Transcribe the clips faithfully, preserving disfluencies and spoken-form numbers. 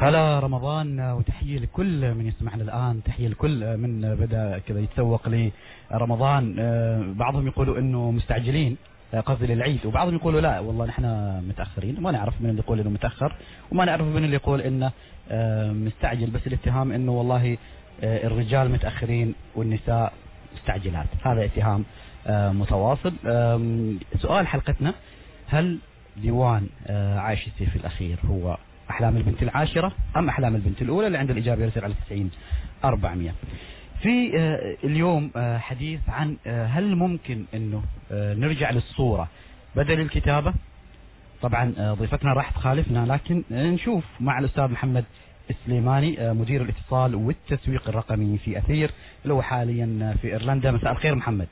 هلا رمضان، وتحية لكل من يسمعنا الآن، تحية لكل من بدأ كذا يتسوق لرمضان. بعضهم يقولوا إنه مستعجلين، قصدي للعيد، وبعضهم يقولوا لا والله نحن متأخرين. ما نعرف من اللي يقول إنه متأخر، وما نعرف من اللي يقول إنه مستعجل. بس الاتهام إنه والله الرجال متأخرين والنساء مستعجلات، هذا اتهام متواصل. سؤال حلقتنا: هل ديوان عايش السيف الأخير هو أحلام البنت العاشرة أم أحلام البنت الأولى؟ اللي عنده الإجابة يرسل على تسعين أربعمية. في اليوم حديث عن هل ممكن أنه نرجع للصورة بدل الكتابة. طبعا ضيفتنا راح تخالفنا، لكن نشوف مع الأستاذ محمد السليماني مدير الاتصال والتسويق الرقمي في أثير، اللي هو حاليا في إيرلندا. مساء الخير محمد.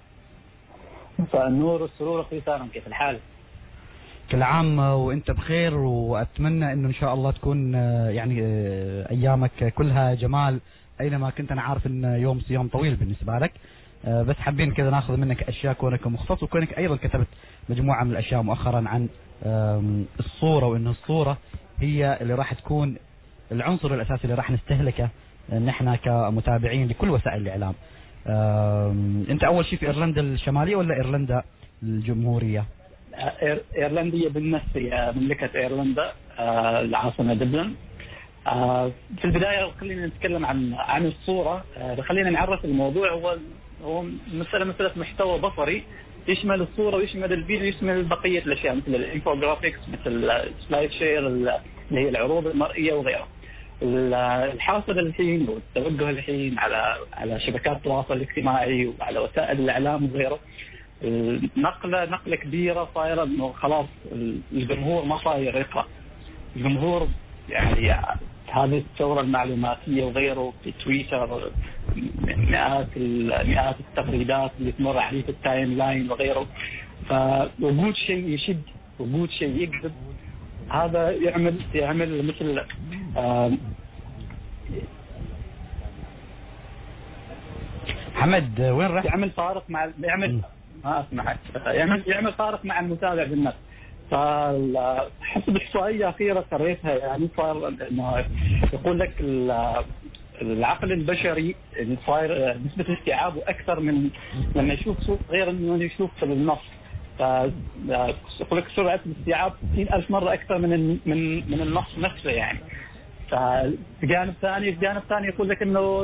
مساء النور والسرور أخي سالم، كيف الحال؟ كل عام وانت بخير، واتمنى انه ان شاء الله تكون يعني ايامك كلها جمال اينما كنت. انا عارف ان يوم صيام طويل بالنسبه لك، بس حابين كذا ناخذ منك اشياء كونك مختص، وكونك ايضا كتبت مجموعه من الاشياء مؤخرا عن الصوره، وانه الصوره هي اللي راح تكون العنصر الاساسي اللي راح نستهلكه نحن كمتابعين لكل وسائل الاعلام. انت اول شيء في ايرلندا الشماليه ولا ايرلندا الجمهوريه؟ ايرلنديه بالنفس، هي مملكه ايرلندا، العاصمه دبلن. في البدايه خلينا نتكلم عن عن الصوره، خلينا نعرف الموضوع. هو هو مساله مساله محتوى بصري يشمل الصوره ويشمل الفيديو، يشمل بقيه الاشياء مثل الانفوجرافيكس، مثل السلايد شير اللي هي العروض المرئيه وغيرها. الحاصل الحين والتوجه الحين على على شبكات التواصل الاجتماعي وعلى وسائل الاعلام وغيره، نقله نقله كبيره صايره، انه خلاص الجمهور ما صاير يقرا. الجمهور يعني هذه الثوره المعلوماتيه وغيره في تويتر، مئات مئات التغريدات اللي تمر عليه في التايم لاين وغيره، فوجود شيء يشد، وجود شيء يجذب، هذا يعمل يعمل مثل محمد وين راح؟ يعمل فارق مع يعمل ما اسمعك يعمل يعمل فارق مع المتابع بالنفس. فحسب احصائيه اخيره قريتها، يعني صار انه يقول لك العقل البشري صاير نسبه استيعابه اكثر من لما يشوف صوت غير انه يشوف في النص. فيقول لك سرعه الاستيعاب ستين ألف مره اكثر من من من النص نفسه يعني. في جانب ثاني في جانب ثاني يقول لك انه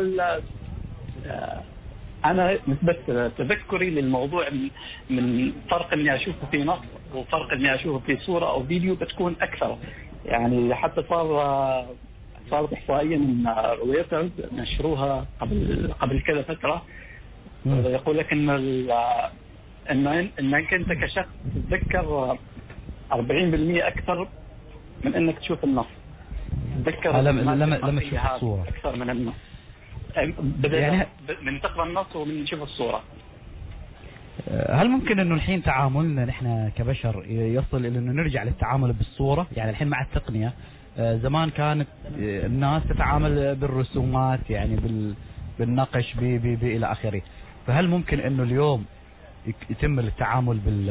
أنا نسبة تذكري للموضوع من فرق إني أشوفه في نص وفرق إني أشوفه في صورة أو فيديو بتكون أكثر. يعني حتى صار صارت إحصائية من رويترز نشروها قبل قبل كذا فترة، يقول لك إن إن إنك أنت كشخص تتذكر أربعين بالمئة أكثر من إنك تشوف النص. تتذكر لما لما لما تشوف الصورة أكثر من النص، بدأ يعني من تقرأ النص ومن نشوف الصورة. هل ممكن انه الحين تعاملنا نحن كبشر يصل الى انه نرجع للتعامل بالصورة؟ يعني الحين مع التقنية، زمان كانت الناس تتعامل بالرسومات، يعني بال بالنقش بي بي بي الى اخره. فهل ممكن انه اليوم يتم التعامل بال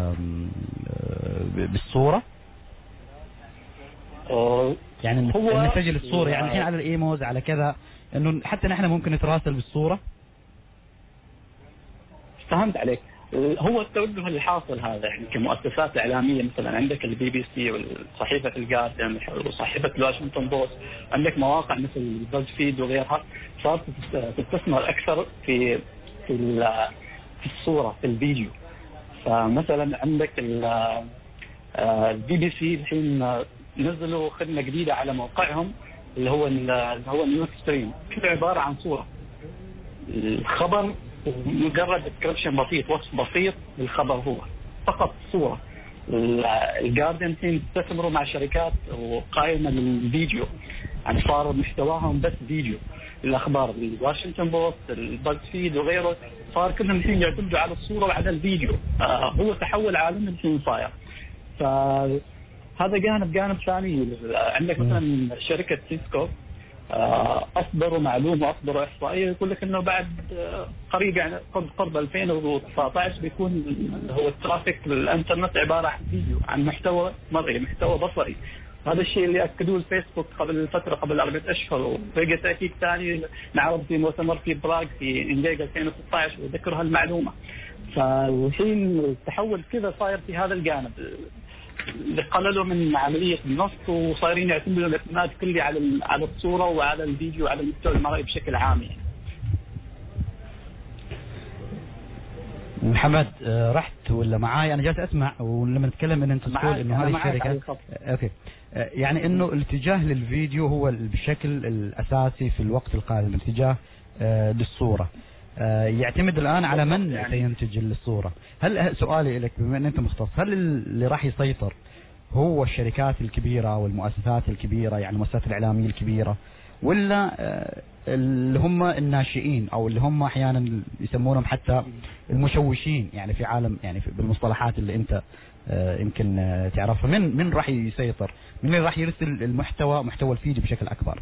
بالصورة؟ يعني نسجل الصورة، يعني الحين على الايموز على كذا، انه حتى نحن ممكن نتراسل بالصورة. فهمت عليك. هو التوجه الحاصل هذا، يعني كمؤسسات اعلاميه مثلا عندك البي بي سي وصحيفه الجارديان وصحيفه الواشنطن بوست، عندك مواقع مثل باز فيد وغيرها، صارت تستثمر اكثر في في في الصوره في الفيديو. فمثلا عندك البي بي سي الحين نزلوا خدمه جديده على موقعهم اللي هو اللي هو نيوز ستريم، كله عباره عن صوره. الخبر مجرد ديسكربشن بسيط، وصف بسيط للخبر، هو فقط صوره. الجارديان الحين تستثمروا مع شركات وقائمه للفيديو، يعني صار محتواهم بس فيديو. الاخبار الواشنطن بوست، الباز فيد وغيره، صار كلهم الحين يعتمدوا على الصوره وعلى الفيديو. آه هو تحول عالمي الحين صاير. ف هذا جانب. جانب ثاني عندك مثلا شركة سيسكو أصدروا معلومة، أصدروا إحصائية يقول لك إنه بعد قريب يعني قرب قرب ألفين وتسعة عشر بيكون هو الترافيك للإنترنت عبارة عن فيديو، عن محتوى مرئي، محتوى بصري. هذا الشيء اللي اكدوه الفيسبوك قبل فتره، قبل اربعه اشهر، وبقى تاكيد ثاني نعرض في مؤتمر في براغ في انجيج ألفين وستة عشر وذكر هالمعلومه. فالحين التحول كذا صاير في هذا الجانب، قللوا من عمليه النص وصايرين يعتمدوا الاعتماد كلي على على الصوره وعلى الفيديو وعلى المحتوى المرئي بشكل عام يعني. محمد رحت ولا معاي؟ انا جالس اسمع ولما نتكلم ان انت تقول انه هذه الشركه اوكي، يعني انه الاتجاه للفيديو هو بشكل الاساسي في الوقت القادم، الاتجاه للصوره يعتمد الان على من يعني سينتج الصوره. هل سؤالي لك بما ان انت مختص، هل اللي راح يسيطر هو الشركات الكبيره والمؤسسات الكبيره، يعني المؤسسات الاعلاميه الكبيره، ولا اللي هم الناشئين او اللي هم احيانا يسمونهم حتى المشوشين، يعني في عالم يعني بالمصطلحات اللي انت يمكن تعرفها، من من راح يسيطر؟ من اللي راح يرسل المحتوى، محتوى الفيديو بشكل اكبر؟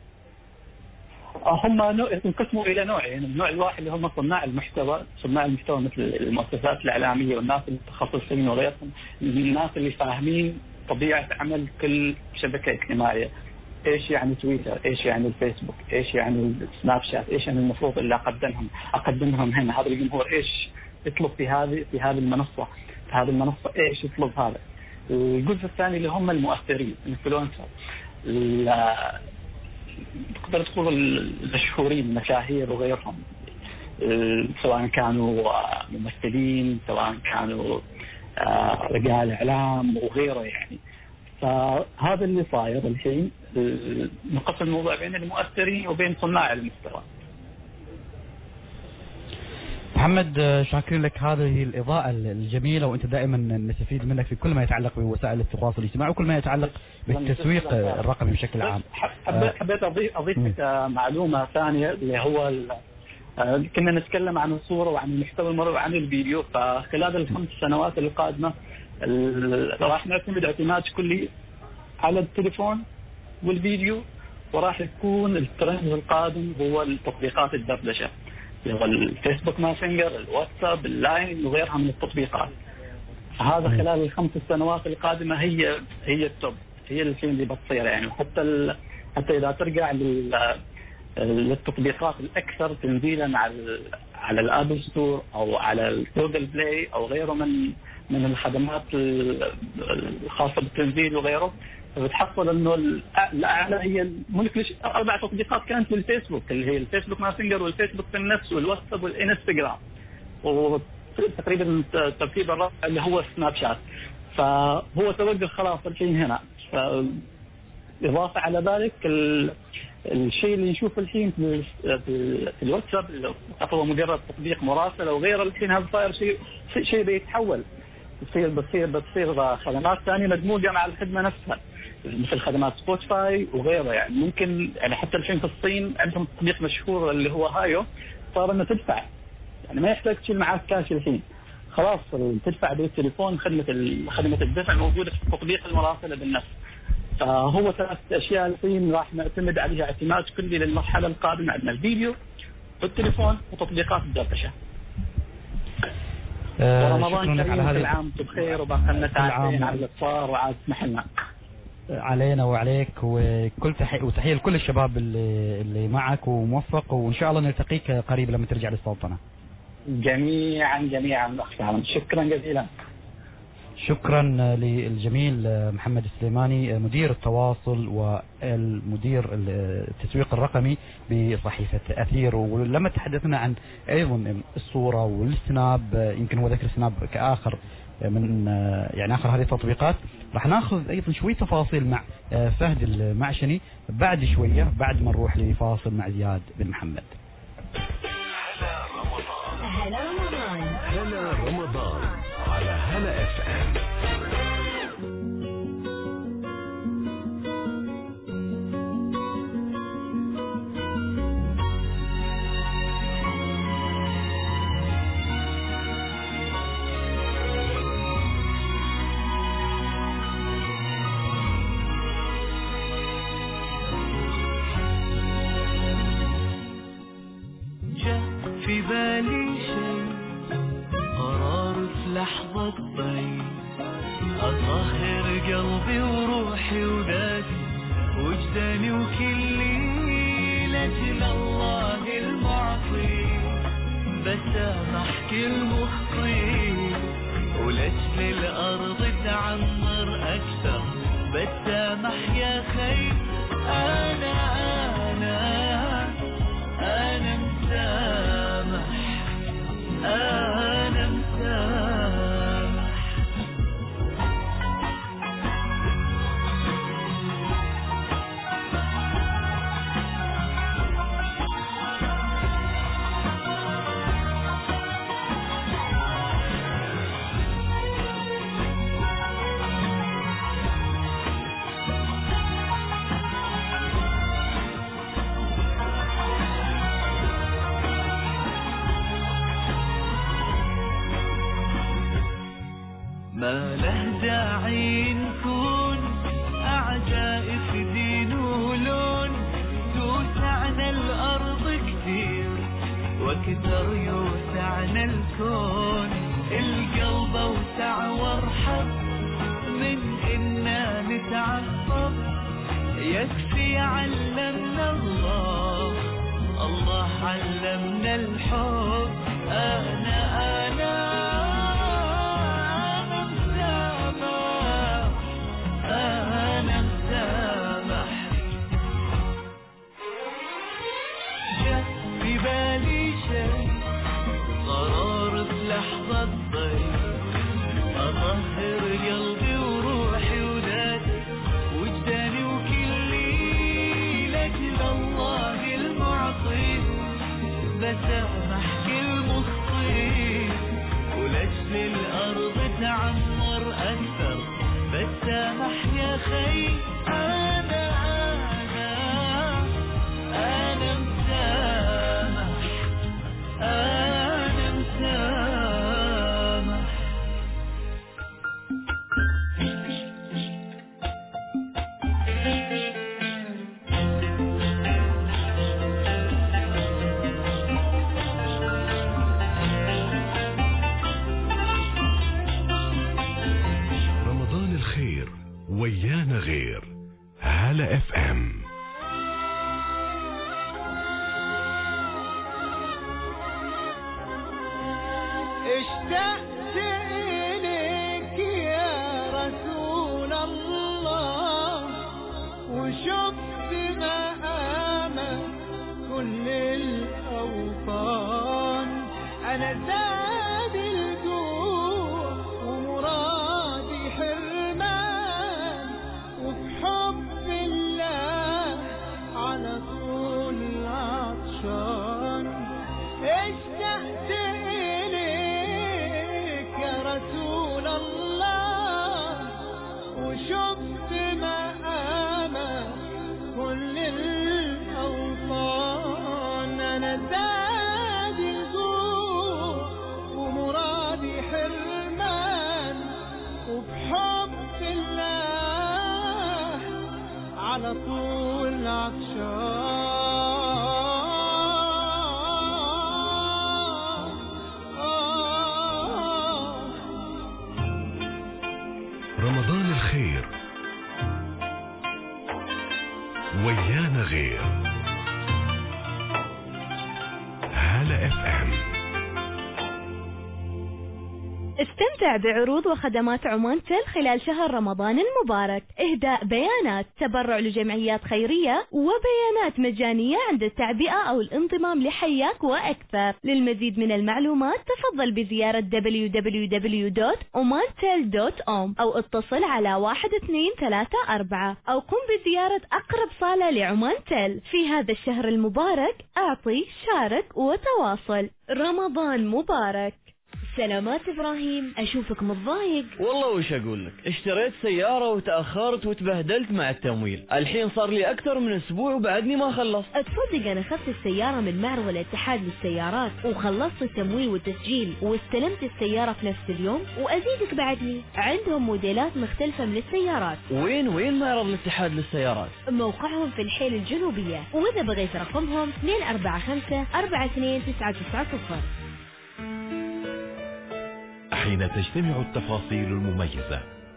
هم ينقسموا الى نوعين. يعني النوع الواحد اللي هم صناع المحتوى، صناع المحتوى مثل المؤسسات الاعلاميه والناس المتخصصين وغيرهم، الناس اللي فاهمين طبيعه عمل كل شبكه اجتماعيه، ايش يعني تويتر، ايش يعني الفيسبوك، ايش يعني السناب شات، ايش يعني المفروض اللي اقدمهم اقدمهم هنا، هذا الجمهور ايش يطلب في هذه في هذه المنصه، في هذه المنصه ايش يطلب هذا. الجزء الثاني اللي هم المؤثرين، الانفلونسر، تقدر تقول المشهورين، المشاهير وغيرهم، سواء كانوا ممثلين، سواء كانوا رجال اعلام وغيره يعني. فهذا اللي صاير الحين، نقسم الموضوع بين المؤثرين وبين صناع المحتوى. محمد شاكرين لك هذه الإضاءة الجميلة، وأنت دائما نستفيد منك في كل ما يتعلق بوسائل التواصل الاجتماعي وكل ما يتعلق بالتسويق الرقمي بشكل عام. حبيت أضيف أضيف لك معلومة ثانية اللي هو كنا نتكلم عن الصورة وعن المحتوى المرئي وعن الفيديو. فخلال الخمس سنوات القادمة راح نعتمد اعتماد كلي على التليفون والفيديو، وراح يكون الترند القادم هو التطبيقات الدردشة اللي هو الفيسبوك ماسنجر، الواتساب، اللاين وغيرها من التطبيقات. هذا خلال الخمس سنوات القادمة هي هي التوب، هي الشيء اللي بتصير يعني. وحتى حتى إذا ترجع للتطبيقات الأكثر تنزيلا على على الآبل ستور أو على الجوجل بلاي أو غيره من من الخدمات الخاصة بالتنزيل وغيره، بتحصل انه الاعلى هي ملك اربع تطبيقات كانت للفيسبوك، اللي هي الفيسبوك ماسنجر والفيسبوك في النفس والواتساب والانستغرام، وتقريبا الترتيب الرابع اللي هو سناب شات. فهو توقف خلاص الحين هنا. إضافة على ذلك الشيء اللي نشوفه الحين في الواتساب هو مجرد تطبيق مراسلة وغيره، الحين هذا صاير شيء شيء بيتحول، بتصير بتصير بتصير خدمات ثانية مدموجة مع الخدمة نفسها، مثل خدمات سبوتيفاي وغيره. يعني ممكن يعني حتى الحين في الصين عندهم تطبيق مشهور اللي هو هايو، صار انه تدفع، يعني ما يحتاج تشيل معك كاش الحين، خلاص تدفع بالتليفون. خدمة خدمة الدفع موجودة في تطبيق المراسلة بالنفس. فهو ثلاث أشياء الحين راح نعتمد عليها اعتماد كلي للمرحلة القادمة. عندنا الفيديو والتليفون وتطبيقات الدردشة. أه ورمضان كريم كل عام بخير، وباقي لنا ساعتين على الإفطار وعاد اسمحلنا. علينا وعليك وكل تحية وتحية لكل الشباب اللي اللي معك، وموفق، وإن شاء الله نلتقيك قريب لما ترجع للسلطنة. جميعا جميعا أخ، شكرا جزيلا. شكرا للجميل محمد السليماني، مدير التواصل والمدير التسويق الرقمي بصحيفة أثير. ولما تحدثنا عن أيضا الصورة والسناب، يمكن هو ذكر السناب كآخر من يعني آخر هذه التطبيقات، راح ناخذ أيضا شوي تفاصيل مع فهد المعشني بعد شوية، بعد ما نروح لفاصل مع زياد بن محمد. هلا رمضان، هلا رمضان على هلا اف ام. جاء في بالي شيء، قرار في لحظة ضيق، أطهر قلبي وروحي وذاتي وجداني وكلي لأجل الله المعطي، بسامح كل مخطي ولأجل الأرض تعمر أكثر، بسامح يا خي. أنا أنا أنا مسامح، أنا مسامح. ما له داعي نكون أعداء في دين ولون، توسعنا الأرض كثير وكثر يوسعنا الكون، القلب أوسع وارحب من إنا نتعصب، يكفي علمنا الله، الله علمنا الحب. أنا أنا أنا مسامح. جاء في بالي شيء قرار في لحظة ضيق، أطهر قلبي وروحي وذاتي وجداني وكلي لأجل الله المعطي، بسامح كل مخطي ولأجل الأرض تعمر أكثر، بسامح يا خي. أنا أنا أنا مسامح، أنا مسامح. ويانا غير هلا اف ام. اشتقت إليك يا رسول الله، وشفت مقامك كل الأوطان، أنا زاد الجوع ومرادي حرمان، وبحب الله على طول عطشان. اشتقت إليك يا رسول الله، وشفت مقامك كل الأوطان، أنا زاد الجوع ومرادي حرمان، وبحب الله على طول عطشان. رمضان الخير ويانا غير هلا اف ام. استمتع بعروض وخدمات عمان تل خلال شهر رمضان المبارك، إهداء بيانات، تبرع لجمعيات خيرية، وبيانات مجانية عند التعبئة أو الانضمام لحياك وأكثر. للمزيد من المعلومات تفضل بزيارة دبليو دبليو دبليو دوت اومانتل دوت أوم أو اتصل على واحد اثنين ثلاثة أربعة أو قم بزيارة أقرب صالة لعمان تل. في هذا الشهر المبارك أعطي، شارك وتواصل. رمضان مبارك. سلامات إبراهيم، أشوفك متضايق. والله وش أقول لك، اشتريت سيارة وتأخرت وتبهدلت مع التمويل، الحين صار لي أكثر من أسبوع وبعدني ما خلصت. تصدق أنا أخذت السيارة من معرض الاتحاد للسيارات وخلصت التمويل والتسجيل واستلمت السيارة في نفس اليوم، وأزيدك بعدني عندهم موديلات مختلفة من السيارات. وين وين معرض الاتحاد للسيارات؟ موقعهم في الحيل الجنوبية، وإذا بغيت رقمهم اثنين أربعة خمسة أربعة اثنين تسعة تسعة صفر. حين تجتمع التفاصيل المميزة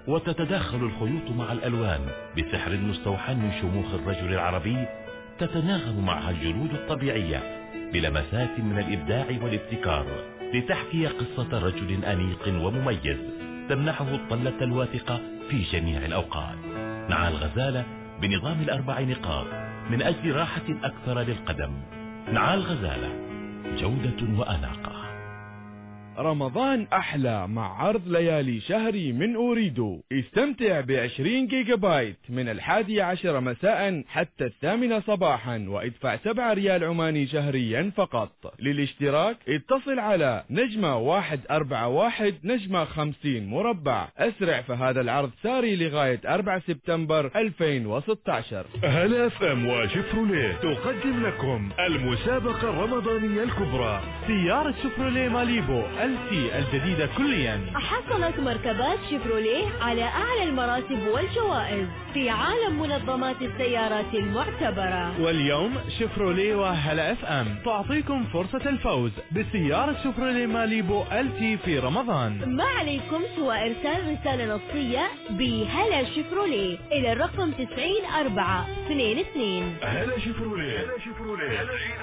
وتتداخل الخيوط مع الألوان بسحر مستوحى من شموخ الرجل العربي، تتناغم معها الجلود الطبيعية بلمسات من الإبداع والابتكار، لتحكي قصة رجل أنيق ومميز تمنحه الطلة الواثقة في جميع الأوقات. نعال غزالة بنظام الأربع نقاط من أجل راحة أكثر للقدم. نعال غزالة، جودة وأناقة. رمضان أحلى مع عرض ليالي شهري من أوريدو. استمتع بعشرين جيجا بايت من الحادي عشر مساء حتى الثامنة صباحا، وادفع سبعة ريال عماني شهريا فقط. للاشتراك اتصل على نجمة واحد أربعة واحد نجمة خمسين مربع. أسرع، فهذا العرض ساري لغاية أربعة سبتمبر ألفين وستة عشر. هلا اف ام وشيفروليه تقدم لكم المسابقة الرمضانية الكبرى، سيارة شيفروليه ماليبو ال تي الجديدة كليا. حصلت مركبات شيفروليه على أعلى المراتب والجوائز في عالم منظمات السيارات المعتبرة. واليوم شيفروليه وهلا اف ام تعطيكم فرصة الفوز بسيارة شيفروليه ماليبو ال تي في رمضان. ما عليكم سوى إرسال رسالة نصية بهلا شيفروليه إلى الرقم تسعين أربعة اثنين اثنين. هلا شيفروليه، هلا شيفروليه.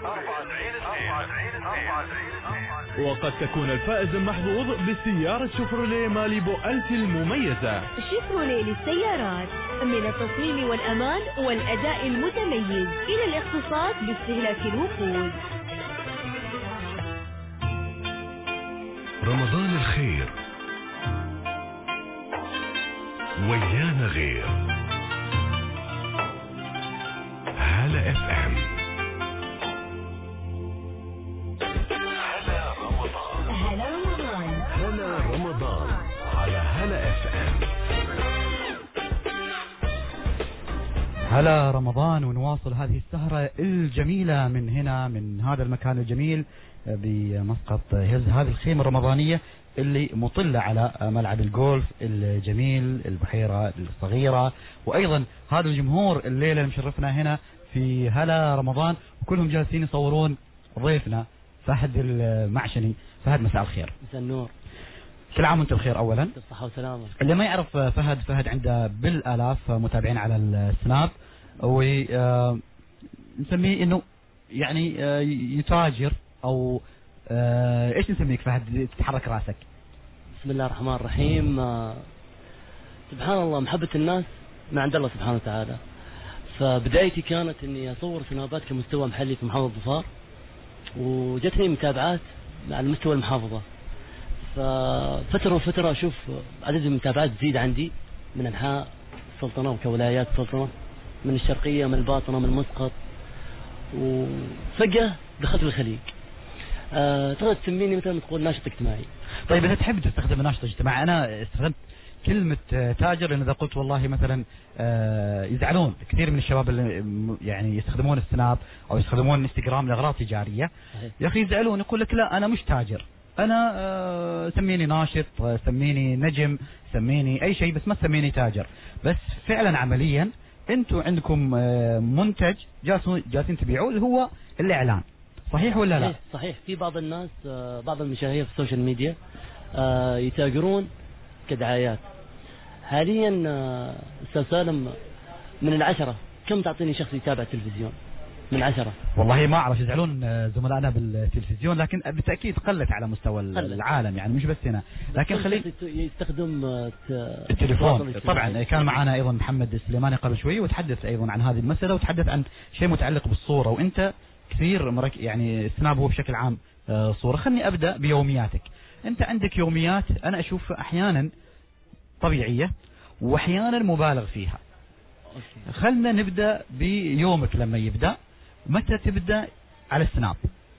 وقد تكون الفائز المحظوظ بسيارة شيفروليه ماليبو ال تي المميزة. شيفروليه للسيارات، من التصميم والأمان والأداء المتميز إلى الاختصاص باستهلاك الوقود. رمضان الخير ويانا غير. هلا اف ام. هلا رمضان. هلا رمضان. هلا رمضان على هلا اف ام. هلا رمضان، ونواصل هذه السهرة الجميلة من هنا، من هذا المكان الجميل بمسقط هيلز، هذه الخيمة الرمضانية اللي مطلة على ملعب الجولف الجميل، البحيرة الصغيرة، وأيضا هذا الجمهور الليلة مشرفنا هنا في هلا رمضان، وكلهم جالسين يصورون ضيفنا فهد المعشني. فهد، مساء الخير. مساء النور. كل عام وانت بخير. اولا بالصحة والسلامة. اللي ما يعرف فهد، فهد عنده بالالاف متابعين على السناب، ونسميه انه يعني يتاجر او ايش نسميك فهد؟ تتحرك راسك. بسم الله الرحمن الرحيم. سبحان الله، محبة الناس ما عند الله سبحانه وتعالى. فبدايتي كانت اني اصور سنابات كمستوى محلي في محافظة ظفار، وجتني متابعات على مستوى المحافظة. ففترة وفترة أشوف عدد المتابعات تزيد عندي من أنحاء السلطنة وكولايات السلطنة، من الشرقية، من الباطنة، من مسقط، وفجأة دخلت الخليج. أه تقدر تسميني مثلا تقول ناشط اجتماعي. طيب إذا تحب تستخدم ناشط اجتماعي، أنا استخدمت كلمة تاجر لأن إذا قلت والله مثلا آه يزعلون كثير من الشباب اللي يعني يستخدمون السناب أو يستخدمون الانستغرام لأغراض تجارية. يا أخي يزعلون، يقول لك لا أنا مش تاجر، أنا آه سميني ناشط، آه سميني نجم، سميني أي شيء، بس ما سميني تاجر. بس فعلا عمليا أنتم عندكم آه منتج جالسين جالسين تبيعوه اللي هو الإعلان، صحيح ولا لا؟ صحيح. في بعض الناس آه بعض المشاهير في السوشيال ميديا آه يتاجرون كدعايات. حاليا آه أستاذ سالم، من العشرة كم تعطيني شخص يتابع التلفزيون؟ من عشرة. والله ما أعرف، يزعلون زملائنا بالتلفزيون، لكن بالتأكيد قلت على مستوى قلت. العالم يعني مش بس هنا، لكن خلي يستخدم التليفون. طبعا كان معنا أيضا محمد السليماني قبل شوي وتحدث أيضا عن هذه المسألة، وتحدث عن شيء متعلق بالصورة، وأنت كثير مرك يعني السناب هو بشكل عام صورة. خلني أبدأ بيومياتك. أنت عندك يوميات أنا أشوف أحيانا طبيعية وأحيانا مبالغ فيها. خلنا نبدأ بيومك لما يبدأ. متى تبدأ على السناب؟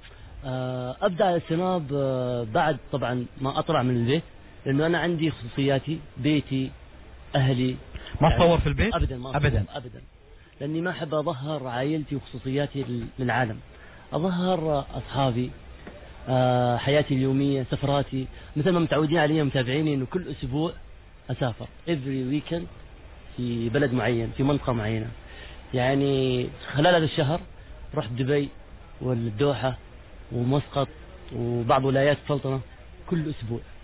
أبدأ على السناب بعد طبعا ما أطلع من البيت، لأنه أنا عندي خصوصياتي، بيتي، أهلي. ما تصور في البيت؟ أبدا ما أبدا أبدا، لأني ما أحب أظهر عائلتي وخصوصياتي للعالم. أظهر أصحابي، حياتي اليومية، سفراتي، مثل ما متعودين علي متابعيني إنه كل أسبوع أسافر every weekend في بلد معين، في منطقة معينة. يعني خلال هذا الشهر رحت دبي والدوحة ومسقط وبعض ولايات السلطنة كل أسبوع.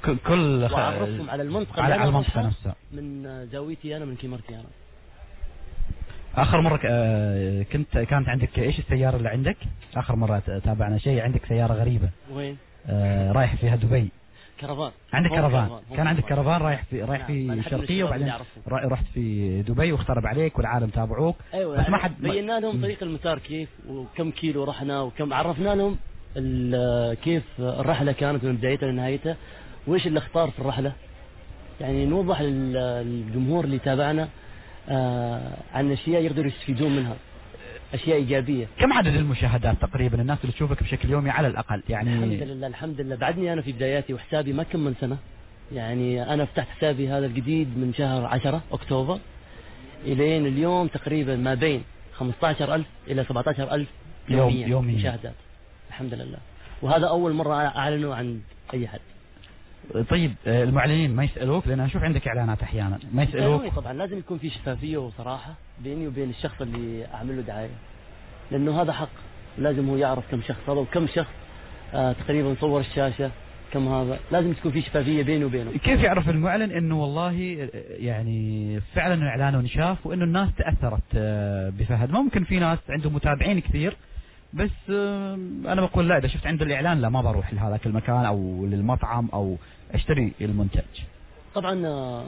كل كل وأعرفهم على المنطقة على اللي أنا المنطقة أروحها نفسها من زاويتي أنا، من كاميرتي أنا. آخر مرة آه، كنت كانت عندك إيش السيارة اللي عندك؟ آخر مرة تابعنا شيء، عندك سيارة غريبة. وين؟ آه رايح فيها دبي. كرفان. عندك كرفان. كرفان. كان عندك كرفان رايح في رايح نعم. في الشرقية وبعدين رحت في دبي واخترب عليك والعالم تابعوك. أيوة. بس ما حد بينا لهم طريق المسار كيف وكم كيلو رحنا وكم عرفنا لهم كيف الرحلة كانت من بدايتها لنهايتها وإيش اللي اختار في الرحلة. يعني نوضح للجمهور اللي تابعنا آه عن أشياء يقدروا يستفيدون منها، أشياء إيجابية. كم عدد المشاهدات تقريبا الناس اللي تشوفك بشكل يومي على الأقل يعني؟ الحمد لله الحمد لله بعدني أنا في بداياتي وحسابي ما كمل سنة. يعني أنا فتحت حسابي هذا الجديد من شهر عشرة أكتوبر إلين اليوم تقريبا ما بين خمسة عشر ألف إلى سبعة عشر ألف يوميا يوم مشاهدات الحمد لله. وهذا أول مرة أعلنه عن أي حد. طيب المعلنين ما يسألوك؟ لأن أشوف عندك إعلانات أحيانا ما يسألوك؟ طبعا لازم يكون في شفافية وصراحة بيني وبين الشخص اللي أعمل له دعاية، لأنه هذا حق لازم هو يعرف كم شخص هذا وكم شخص آه تقريبا صور الشاشة كم هذا، لازم تكون في شفافية بينه وبينه. كيف يعرف المعلن إنه والله يعني فعلا إعلانه انشاف وإنه الناس تأثرت بفهد؟ ممكن في ناس عندهم متابعين كثير بس أنا بقول لا، إذا شفت عنده الإعلان لا ما بروح لهذاك المكان أو للمطعم أو أشتري المنتج. طبعا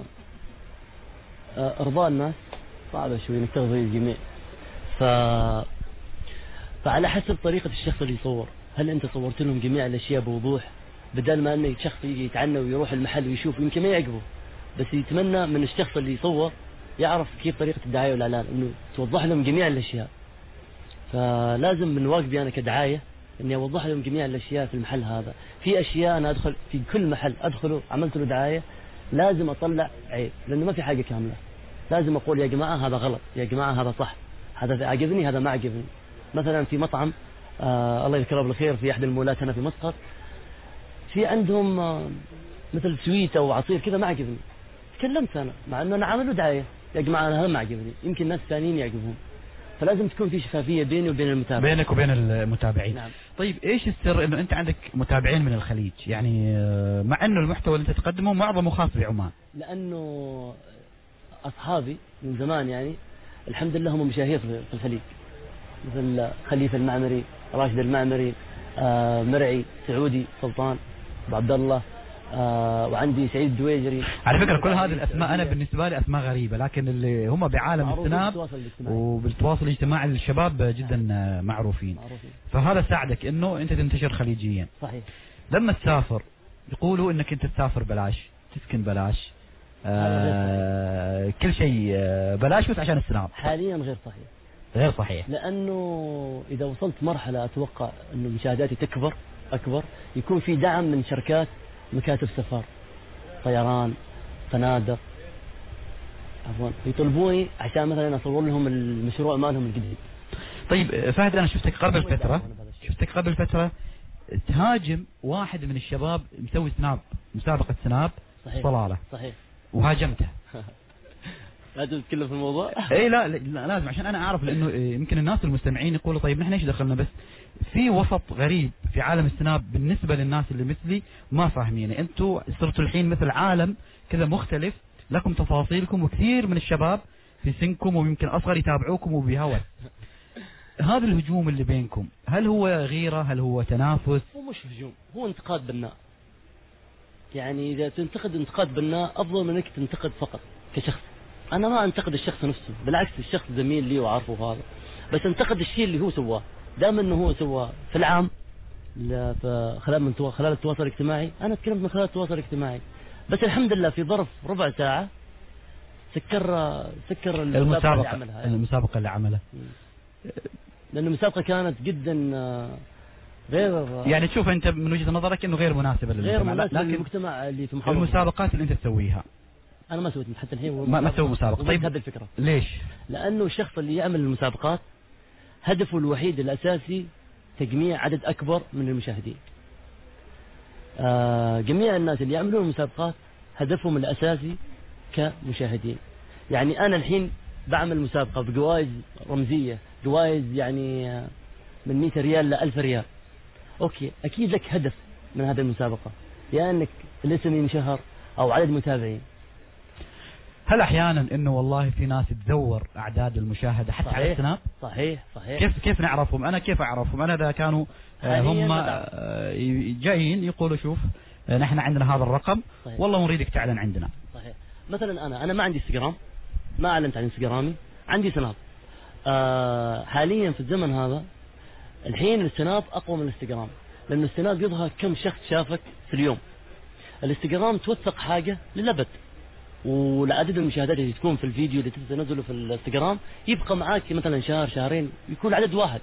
إرضاء الناس صعبة شوي إنك ترضي الجميع، ف فعلى حسب طريقة الشخص اللي يصور. هل أنت صورت لهم جميع الأشياء بوضوح بدل ما أن شخص يجي يتعنى ويروح المحل ويشوف يمكن ما يعجبه، بس يتمنى من الشخص اللي يصور يعرف كيف طريقة الدعاية والإعلان إنه توضح لهم جميع الأشياء. فلازم من واجبي أنا كدعاية إني أوضح لهم جميع الأشياء في المحل هذا. في أشياء أنا أدخل في كل محل أدخله عملت له دعاية لازم أطلع عيب، لأنه ما في حاجة كاملة. لازم أقول يا جماعة هذا غلط، يا جماعة هذا صح، هذا عجبني هذا ما عجبني. مثلا في مطعم آه الله يذكره بالخير في أحد المولات هنا في مسقط، في عندهم آه مثل سويت أو عصير كذا ما عجبني. تكلمت أنا مع أنه أنا عامل له دعاية، يا جماعة أنا هذا ما عجبني، يمكن ناس ثانيين يعجبهم. فلازم تكون في شفافية بيني وبين المتابعين. بينك وبين المتابعين. نعم. طيب ايش السر انه انت عندك متابعين من الخليج؟ يعني مع انه المحتوى اللي انت تقدمه معظمه خاص بعمان. لانه اصحابي من زمان يعني الحمد لله هم مشاهير في الخليج، مثل خليفة المعمري، راشد المعمري، آه مرعي، سعودي سلطان، ابو عبد الله، آه وعندي سعيد الدويجري. على فكرة كل هذه الأسماء أنا بالنسبة لي أسماء غريبة، لكن اللي هم بعالم السناب وبالتواصل الاجتماعي الشباب جدا معروفين. معروفين. فهذا ساعدك إنه أنت تنتشر خليجيا. صحيح. لما تسافر يقولوا إنك أنت تسافر بلاش، تسكن بلاش، آه كل شيء بلاش بس عشان السناب. حاليا غير صحيح. غير صحيح. لأنه إذا وصلت مرحلة أتوقع إنه مشاهداتي تكبر أكبر، يكون في دعم من شركات مكاتب سفر، طيران، فنادق، عفوا، يطلبوني عشان مثلا أصور لهم المشروع مالهم الجديد. طيب فهد، أنا شفتك قبل فترة شفتك قبل فترة تهاجم واحد من الشباب مسوي سناب، مسابقة سناب. صحيح. صلالة. صحيح. وهاجمته. لازم تتكلم في الموضوع. اي لا, لا لازم عشان انا اعرف، لانه يمكن الناس المستمعين يقولوا طيب نحن ايش دخلنا، بس في وسط غريب في عالم السناب بالنسبة للناس اللي مثلي ما فاهمين. انتوا صرتوا الحين مثل عالم كذا مختلف، لكم تفاصيلكم، وكثير من الشباب في سنكم ويمكن اصغر يتابعوكم وبهوس. هذا الهجوم اللي بينكم هل هو غيرة؟ هل هو تنافس؟ هو مش هجوم، هو انتقاد بناء. يعني اذا تنتقد انتقاد بناء افضل من انك تنتقد فقط كشخص. انا ما انتقد الشخص نفسه، بالعكس الشخص زميل لي وعارفه هذا، بس انتقد الشيء اللي هو سواه. دام انه هو سواه في العام خلال من خلال التواصل الاجتماعي، انا تكلمت من خلال التواصل الاجتماعي، بس الحمد لله في ظرف ربع ساعة سكر سكر المسابقة اللي عملها المسابقة اللي عملها لأنه المسابقة كانت جدا غير، يعني تشوف أنت من وجهة نظرك إنه غير مناسبة للمجتمع. غير مناسبة للمجتمع اللي في محافظة. المسابقات اللي أنت تسويها أنا ما سويت حتى الحين ما, ما سوي مسابقة. طيب هذه الفكرة ليش؟ لأنه الشخص اللي يعمل المسابقات هدفه الوحيد الأساسي تجميع عدد أكبر من المشاهدين. آه جميع الناس اللي يعملون المسابقات هدفهم الأساسي كمشاهدين. يعني أنا الحين بعمل مسابقة بجوائز رمزية، جوائز يعني من مئة ريال ل ألف ريال. أوكي، أكيد لك هدف من هذه المسابقة، يا انك الاسم ينشهر او عدد متابعين. هل احيانا انه والله في ناس تزور اعداد المشاهده حتى صحيح. على السناب؟ صحيح صحيح. كيف كيف نعرفهم؟ انا كيف اعرفهم؟ انا اذا كانوا آه هم آه جايين يقولوا شوف آه نحن عندنا هذا الرقم صحيح. والله نريدك تعلن عندنا. صحيح. مثلا انا انا ما عندي انستغرام، ما اعلنت عن انستغرامي، عندي سناب. آه حاليا في الزمن هذا الحين السناب اقوى من الانستغرام، لانه السناب يظهر كم شخص شافك في اليوم. الانستغرام توثق حاجه للابد، والعدد المشاهدات اللي تكون في الفيديو اللي تنزله في الانستغرام يبقى معاك مثلا شهر شهرين يكون عدد واحد.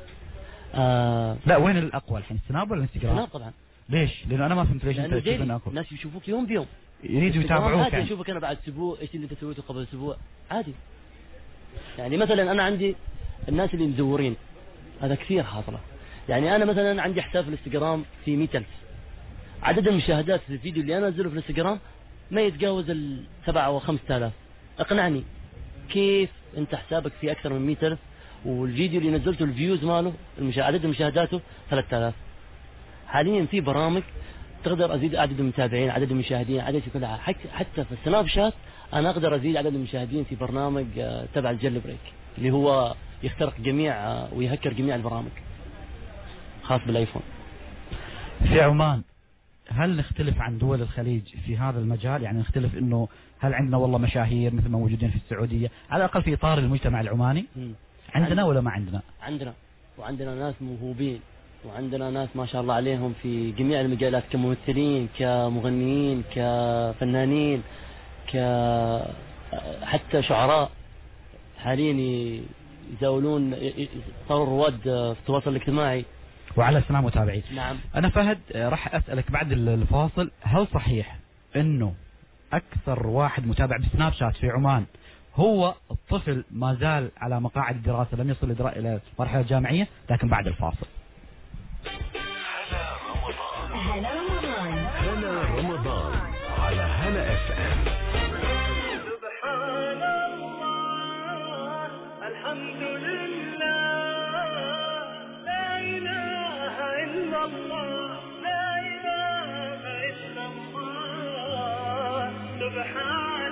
آه لا وين الاقوى الحين، السناب ولا الانستغرام؟ السناب طبعا. ليش؟ لانه انا ما فهمت ليش انت تشوف انه اقوى. الناس يشوفوك يوم بيوم، يريدوا يتابعوك. عادي اشوفك انا بعد اسبوع ايش اللي انت سويته قبل اسبوع عادي. يعني مثلا انا عندي الناس اللي مزورين هذا كثير حاصله. يعني انا مثلا عندي حساب في الانستغرام في مئة ألف، عدد المشاهدات في الفيديو اللي انا انزله في الانستغرام ما يتجاوز السبعة او خمسة آلاف. اقنعني كيف انت حسابك في اكثر من مئة ألف والفيديو اللي نزلته الفيوز ماله عدد مشاهداته ثلاثة آلاف. حاليا في برامج تقدر ازيد عدد المتابعين، عدد المشاهدين، عدد كلها. حتى في السناب شات انا اقدر ازيد عدد المشاهدين في برنامج تبع الجل بريك اللي هو يخترق جميع ويهكر جميع البرامج خاص بالايفون. في عمان هل نختلف عن دول الخليج في هذا المجال؟ يعني نختلف انه هل عندنا والله مشاهير مثل ما موجودين في السعودية على الاقل في اطار المجتمع العماني؟ م. عندنا ولا ما عندنا؟ عندنا، وعندنا ناس موهوبين، وعندنا ناس ما شاء الله عليهم في جميع المجالات، كممثلين، كمغنيين، كفنانين، ك حتى شعراء حاليا يزاولون صاروا رواد في التواصل الاجتماعي وعلى السماع متابعين. نعم. أنا فهد راح أسألك بعد الفاصل، هل صحيح أنه أكثر واحد متابع بالسناب شات في عمان هو الطفل ما زال على مقاعد الدراسة لم يصل إلى مرحلة جامعية؟ لكن بعد الفاصل. هلا رمضان، هلا رمضان على هلا اف ام. سبحان الله، الحمد لله، لا اله الا الله، لا اله الا الله، سبحان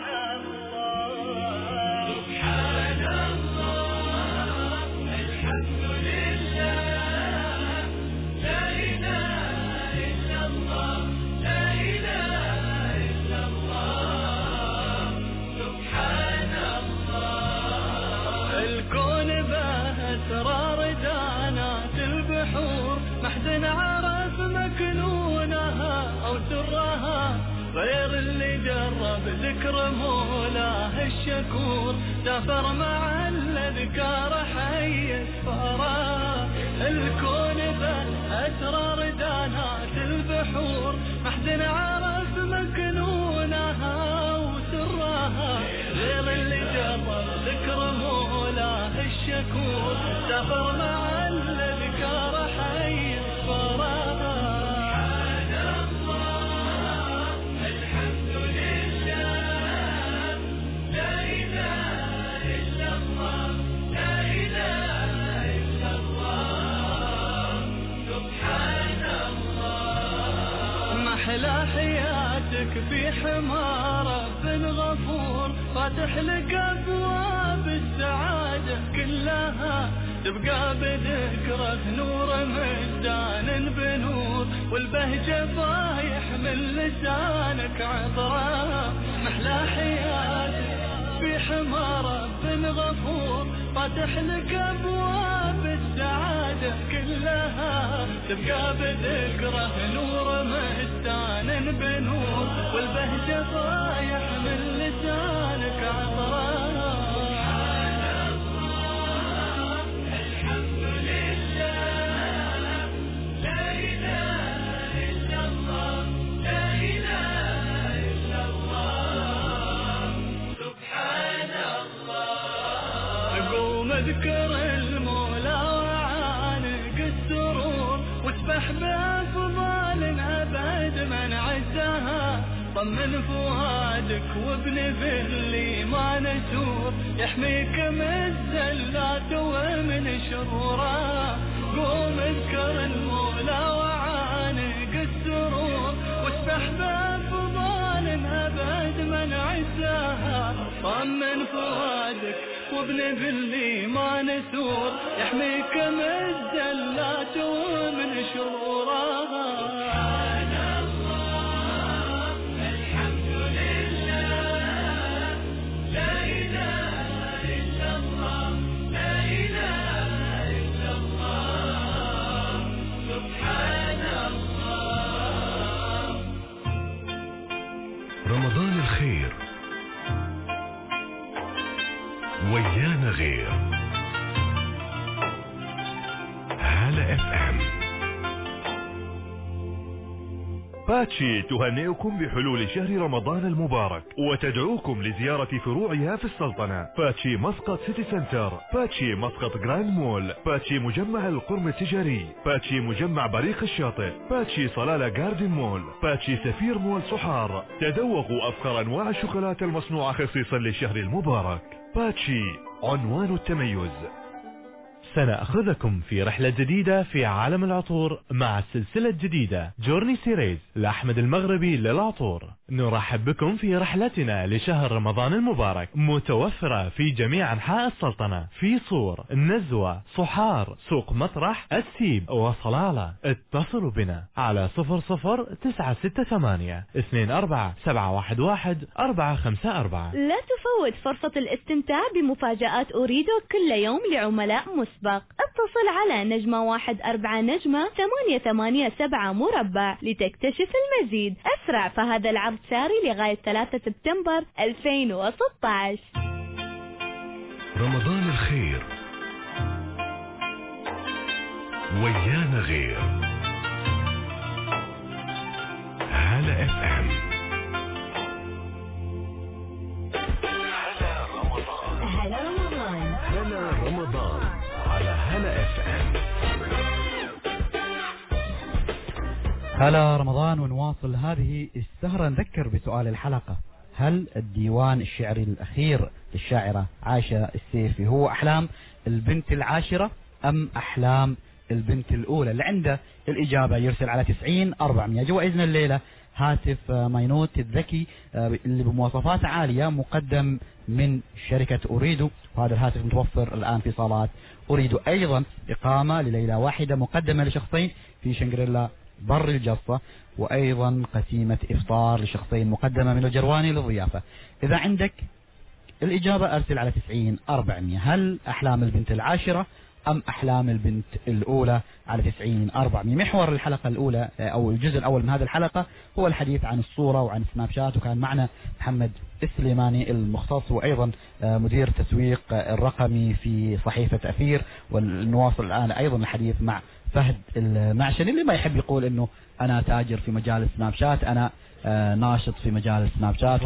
الله، سبحان الله، الحمد لله، لا اله الا الله، لا اله الا الله، سبحان الله. الكون به اسرار دانات البحور، ما حد عرف مكنونها او سرها غير اللي جرب ذكر مولاه الشكور، سافر مع الاذكار حي الصرا. الكون به اسرار دانات البحور، ما حد عرف مكنونها وسرها غير اللي جرب ذكر مولاه الشكور، سافر مع الاذكار حي الصرا. أحلى حياتك في حمار بن غفور، فاتح لك أبواب السعادة كلها، تبقى بذكره نور مجدان بنور، والبهجة فايح من لسانك عطرا. محلى حياتك في حمار بن غفور، فاتح لك أبواب السعادة كلها، تبقى بذكره نور مهتان بنور، والبهجة طايح من لسانك عطرا. الحمد لله، لا إله إلا الله، لا إله إلا الله، سبحان الله. أقوم أذكر المولى وعانق السرور، واسبح بأفضال أبد من عزها، طمن فؤادك وابن ذلي ما نسور، يحميك من الزلات ومن شرورا. قوم اذكر المولى وعانق السرور، واسبح وبنبي الإيمان ثور يحميك من الزلات ومن شرورها. سبحان الله الحمد لله لا إله إلا الله لا إله إلا الله سبحان الله. رمضان الخير ويانا غير. هالة اف ام. باتشي تهنئكم بحلول شهر رمضان المبارك وتدعوكم لزيارة فروعها في السلطنة. باتشي مسقط سيتي سنتر، باتشي مسقط جراند مول، باتشي مجمع القرم التجاري، باتشي مجمع بريق الشاطئ، باتشي صلالة جاردن مول، باتشي سفير مول صحار. تذوقوا أفخر أنواع الشوكولاتة المصنوعة خصيصا للشهر المبارك. باتشي عنوان التميز. سنأخذكم في رحلة جديدة في عالم العطور مع سلسلة جديدة جورني سيريز لأحمد المغربي للعطور. نرحب بكم في رحلتنا لشهر رمضان المبارك، متوفرة في جميع أنحاء السلطنة في صور، النزوة، صحار، سوق مطرح، السيب وصلالة. اتصلوا بنا على صفر صفر تسعة ستة ثمانية اثنين أربعة سبعة واحد واحد أربعة خمسة أربعة. لا تفوت فرصة الاستمتاع بمفاجآت أوريدو كل يوم لعملاء مسبق. اتصل على نجمة واحد أربعة نجمة ثمانية ثمانية سبعة مربع لتكتشف المزيد. أسرع، فهذا العرض ساري لغاية ثلاثة سبتمبر ألفين وستة عشر. رمضان الخير ويانا غير. هالة اف ام. هلا رمضان. هلا رمضان. هلا رمضان على هلا اف ام. هلا رمضان، ونواصل هذه السهرة. نذكر بسؤال الحلقة: هل الديوان الشعري الأخير للشاعرة عائشة السيفي هو أحلام البنت العاشرة أم أحلام البنت الأولى؟ اللي عنده الإجابة يرسل على تسعين أربعمية. جوائزنا الليلة هاتف ماينوت الذكي اللي بمواصفات عالية مقدم من شركة أوريدو، وهذا الهاتف متوفر الآن في صالات أوريدو. أيضا إقامة لليلة واحدة مقدمة لشخصين في شنغريلا بر الجصة، وأيضا قسيمة إفطار لشخصين مقدمة من الجرواني للضيافة. إذا عندك الإجابة أرسل على تسعين أربعمية. هل أحلام البنت العاشرة أم أحلام البنت الأولى؟ على تسعين أربعمية. محور الحلقة الأولى أو الجزء الأول من هذه الحلقة هو الحديث عن الصورة وعن سناب شات، وكان معنا محمد السليماني المختص وأيضا مدير تسويق الرقمي في صحيفة أثير. ونواصل الآن أيضا الحديث مع فهد المعشني اللي ما يحب يقول إنه أنا تاجر في مجال سناب شات، أنا آه ناشط في مجال سناب شات.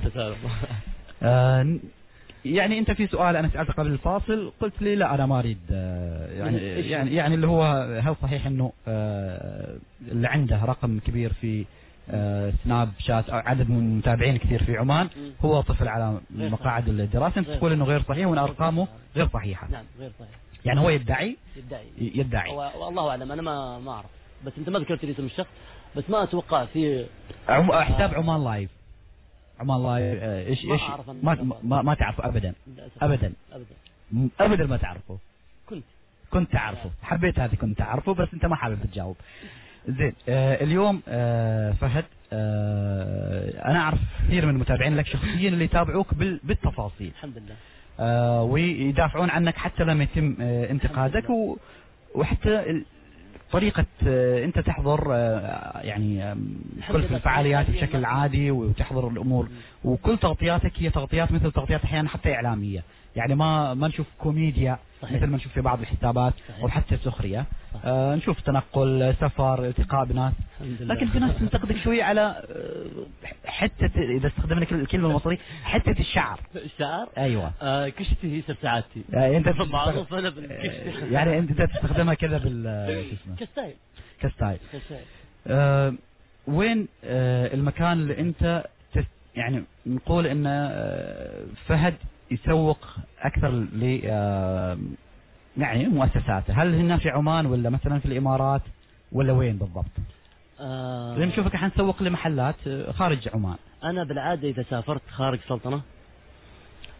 آه يعني أنت في سؤال أنا سألت قبل الفاصل قلت لي لا أنا ما أريد آه يعني يعني يعني اللي هو هل صحيح إنه آه اللي عنده رقم كبير في آه سناب شات أو عدد من المتابعين كثير في عمان هو طفل على مقاعد الدراسة؟ أنت تقول إنه غير صحيح وأن أرقامه غير صحيحة. نعم غير صحيح. يعني هو يدعي يدعي يدعي والله أعلم. أنا ما ما أعرف، بس أنت ما ذكرت لي اسم الشخص، بس ما أتوقع في عم... حساب عمان لايف. عمان لايف ايش ايش ما ما, ما تعرفه ابدا ابدا ابدا ابدا ما تعرفه. كنت كنت تعرفه، حبيت هذه كنت تعرفه بس انت ما حابب تجاوب. زين آه اليوم آه فهد آه انا اعرف كثير من المتابعين لك شخصيا اللي يتابعوك بال... بالتفاصيل الحمد لله، آه ويدافعون عنك حتى لما يتم آه انتقادك و... وحتى ال... طريقة أنت تحضر يعني كل في الفعاليات بشكل عادي وتحضر الأمور، وكل تغطياتك هي تغطيات مثل تغطيات أحيانا حتى إعلامية، يعني ما ما نشوف كوميديا صحيح. مثل ما نشوف في بعض الحسابات صحيح. أو حتى سخرية آه نشوف تنقل سفر التقاء بناس، لكن في ناس تنتقدك شوي على حتة إذا استخدمنا الكلمة المصرية حتة الشعر. الشعر أيوة آه كشتي هي سبتعاتي آه أنت معروف أنا بالكشتي يعني أنت تستخدمها كذا بال كستايل كستايل آه وين آه المكان اللي أنت يعني نقول إن آه فهد يسوق أكثر ل آه يعني مؤسساته؟ هل هنا في عمان ولا مثلا في الإمارات ولا وين بالضبط؟ آه لأن نشوفك الحين نسوق لمحلات خارج عمان. أنا بالعادة إذا سافرت خارج سلطنة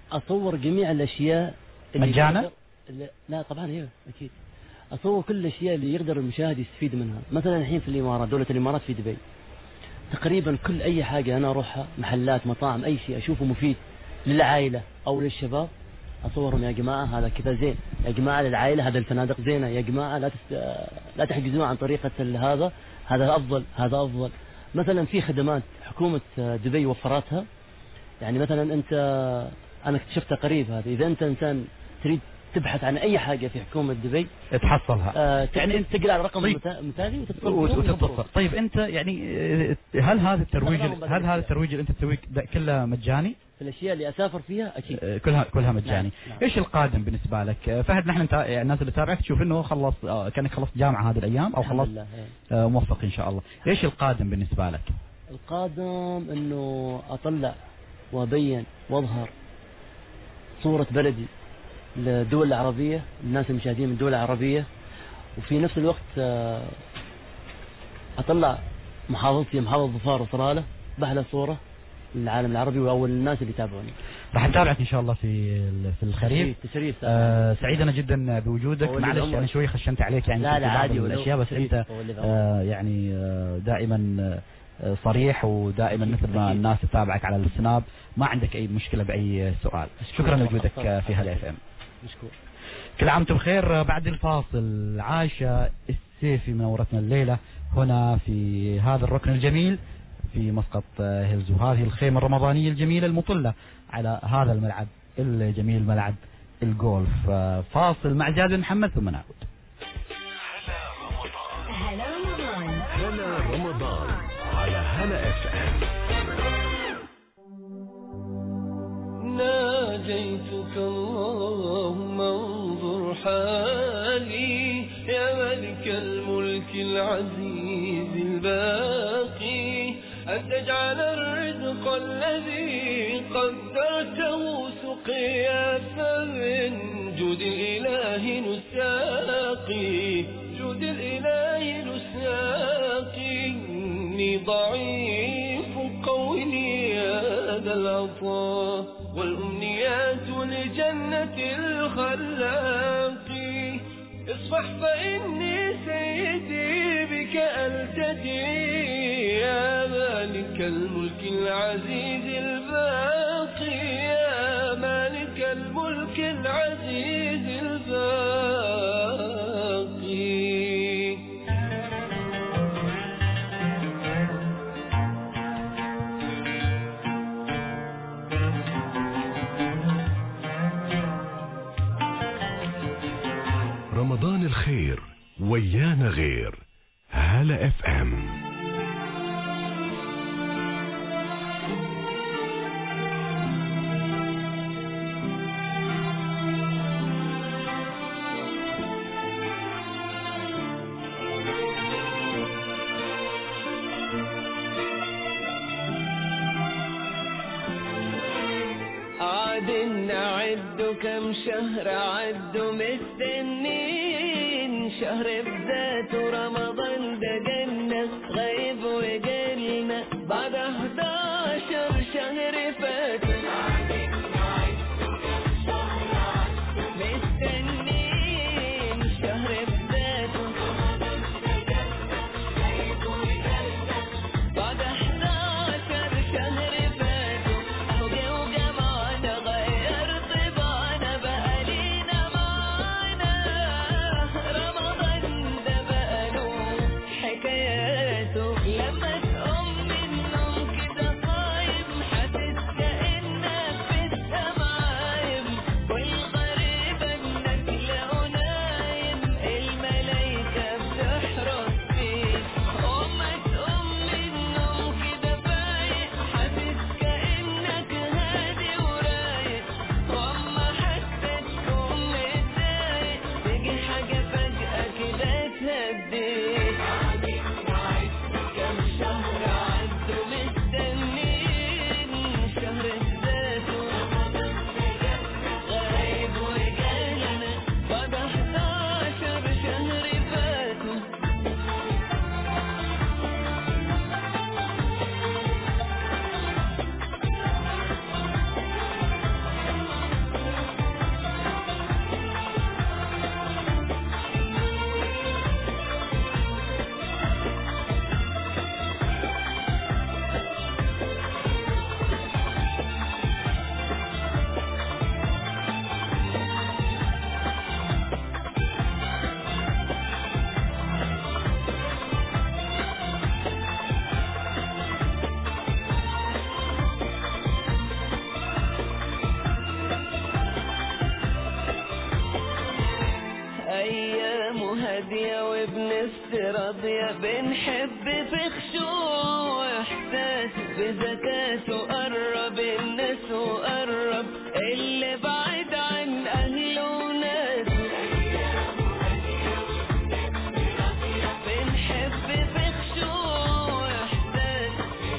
اصور جميع الاشياء اللي مجانا؟ يقدر... لا طبعا ايوه اكيد اصور كل الاشياء اللي يقدر المشاهد يستفيد منها. مثلا الحين في الامارات، دولة الامارات في دبي، تقريبا كل اي حاجة انا اروحها، محلات مطاعم اي شيء اشوفه مفيد للعائلة او للشباب اصورهم. يا جماعة هذا كذا زين، يا جماعة للعائلة هذا الفنادق زينة، يا جماعة لا تست... لا تحجزون عن طريقة هذا هذا افضل هذا افضل. مثلا في خدمات حكومة دبي وفرتها، يعني مثلا انت انا اكتشفت قريب هذا، اذا انت انسان تريد تبحث عن اي حاجة في حكومة دبي تحصلها، آه يعني انت تقرا الرقم طيب المثالي وتتصل. طيب انت يعني هل هذا الترويج هل هذا الترويج اللي انت تسويه كله مجاني؟ في الاشياء اللي اسافر فيها اكيد كلها كلها مجاني. نعم. ايش القادم بالنسبه لك فهد؟ نحن يعني الناس اللي تتابعك تشوف انه خلص كانك خلصت جامعه هذه الايام او خلصت موفق ان شاء الله. ايش القادم بالنسبه لك؟ القادم انه اطلع وابين واظهر صورة بلدي للدول العربية، الناس المشاهدين من الدول العربية، وفي نفس الوقت اطلع محافظتي محافظة ظفار وصلالة باحلى صورة للعالم العربي او الناس اللي يتابعوني. راح نتابعك ان شاء الله في في الخريف. تشريف آه سعيد انا جدا بوجودك. معلش انا شوي خشنت عليك يعني لا لا عادي الاشياء، بس انت آه يعني آه دائما آه صريح، ودائما مثل ما الناس تتابعك على السناب ما عندك اي مشكله باي سؤال. شكرا لوجودك في هلا اف ام. مشكور. كل عام وانتم بخير. بعد الفاصل عاشة السيفي منورتنا الليله هنا في هذا الركن الجميل في مسقط هيلز، وهذه الخيمة الرمضانية الجميلة المطلة على هذا الملعب الجميل، ملعب الجولف. فاصل مع زياد بن محمد ثم نعود. هلا رمضان، هلا رمضان على هلا اف ام. ناجيتك اللهم انظر حالي يا ملك الملك العزيز الباقي، أن تجعل الرزق الذي قدرته سقيا، فمن جود الإله نساقي، جود الإله نساقي. إني ضعيف قوي هذا العطاء، والأمنيات لجنة الخلاق. اصفح فإني سيدي بك ألتجي، يا مالك الملك العزيز الباقي، يا مالك الملك العزيز الباقي. رمضان الخير ويانا غير. هلا اف ام. عاد نعد كم شهر عد مستنين، شهر بذات رمضان ده جنة غيب وجنة، بعد احداشر شهر فات مستنين، شهر بذات بعد احداشر شهر فات، حقي وجمعنا غير طبعنا بقى لينا معانا، رمضان ده بقى له حكاياته. لما تقوم من النوم كده صايم، حاسس كأنك في السمايم، والغريب انك لو نايم الملايكة بتحرس فيك. وما تقوم من النوم كده فايق، حاسس كأنك هادي ورايق، واما حتى تكون متضايق تيجي حاجة فجأة كده تهديك. كم شهر راضية بنحب في خشوع واحساس بزكاة وقرب الناس وقرب اللي بعيد عن اهله وناسه بنحب في خشوع واحساس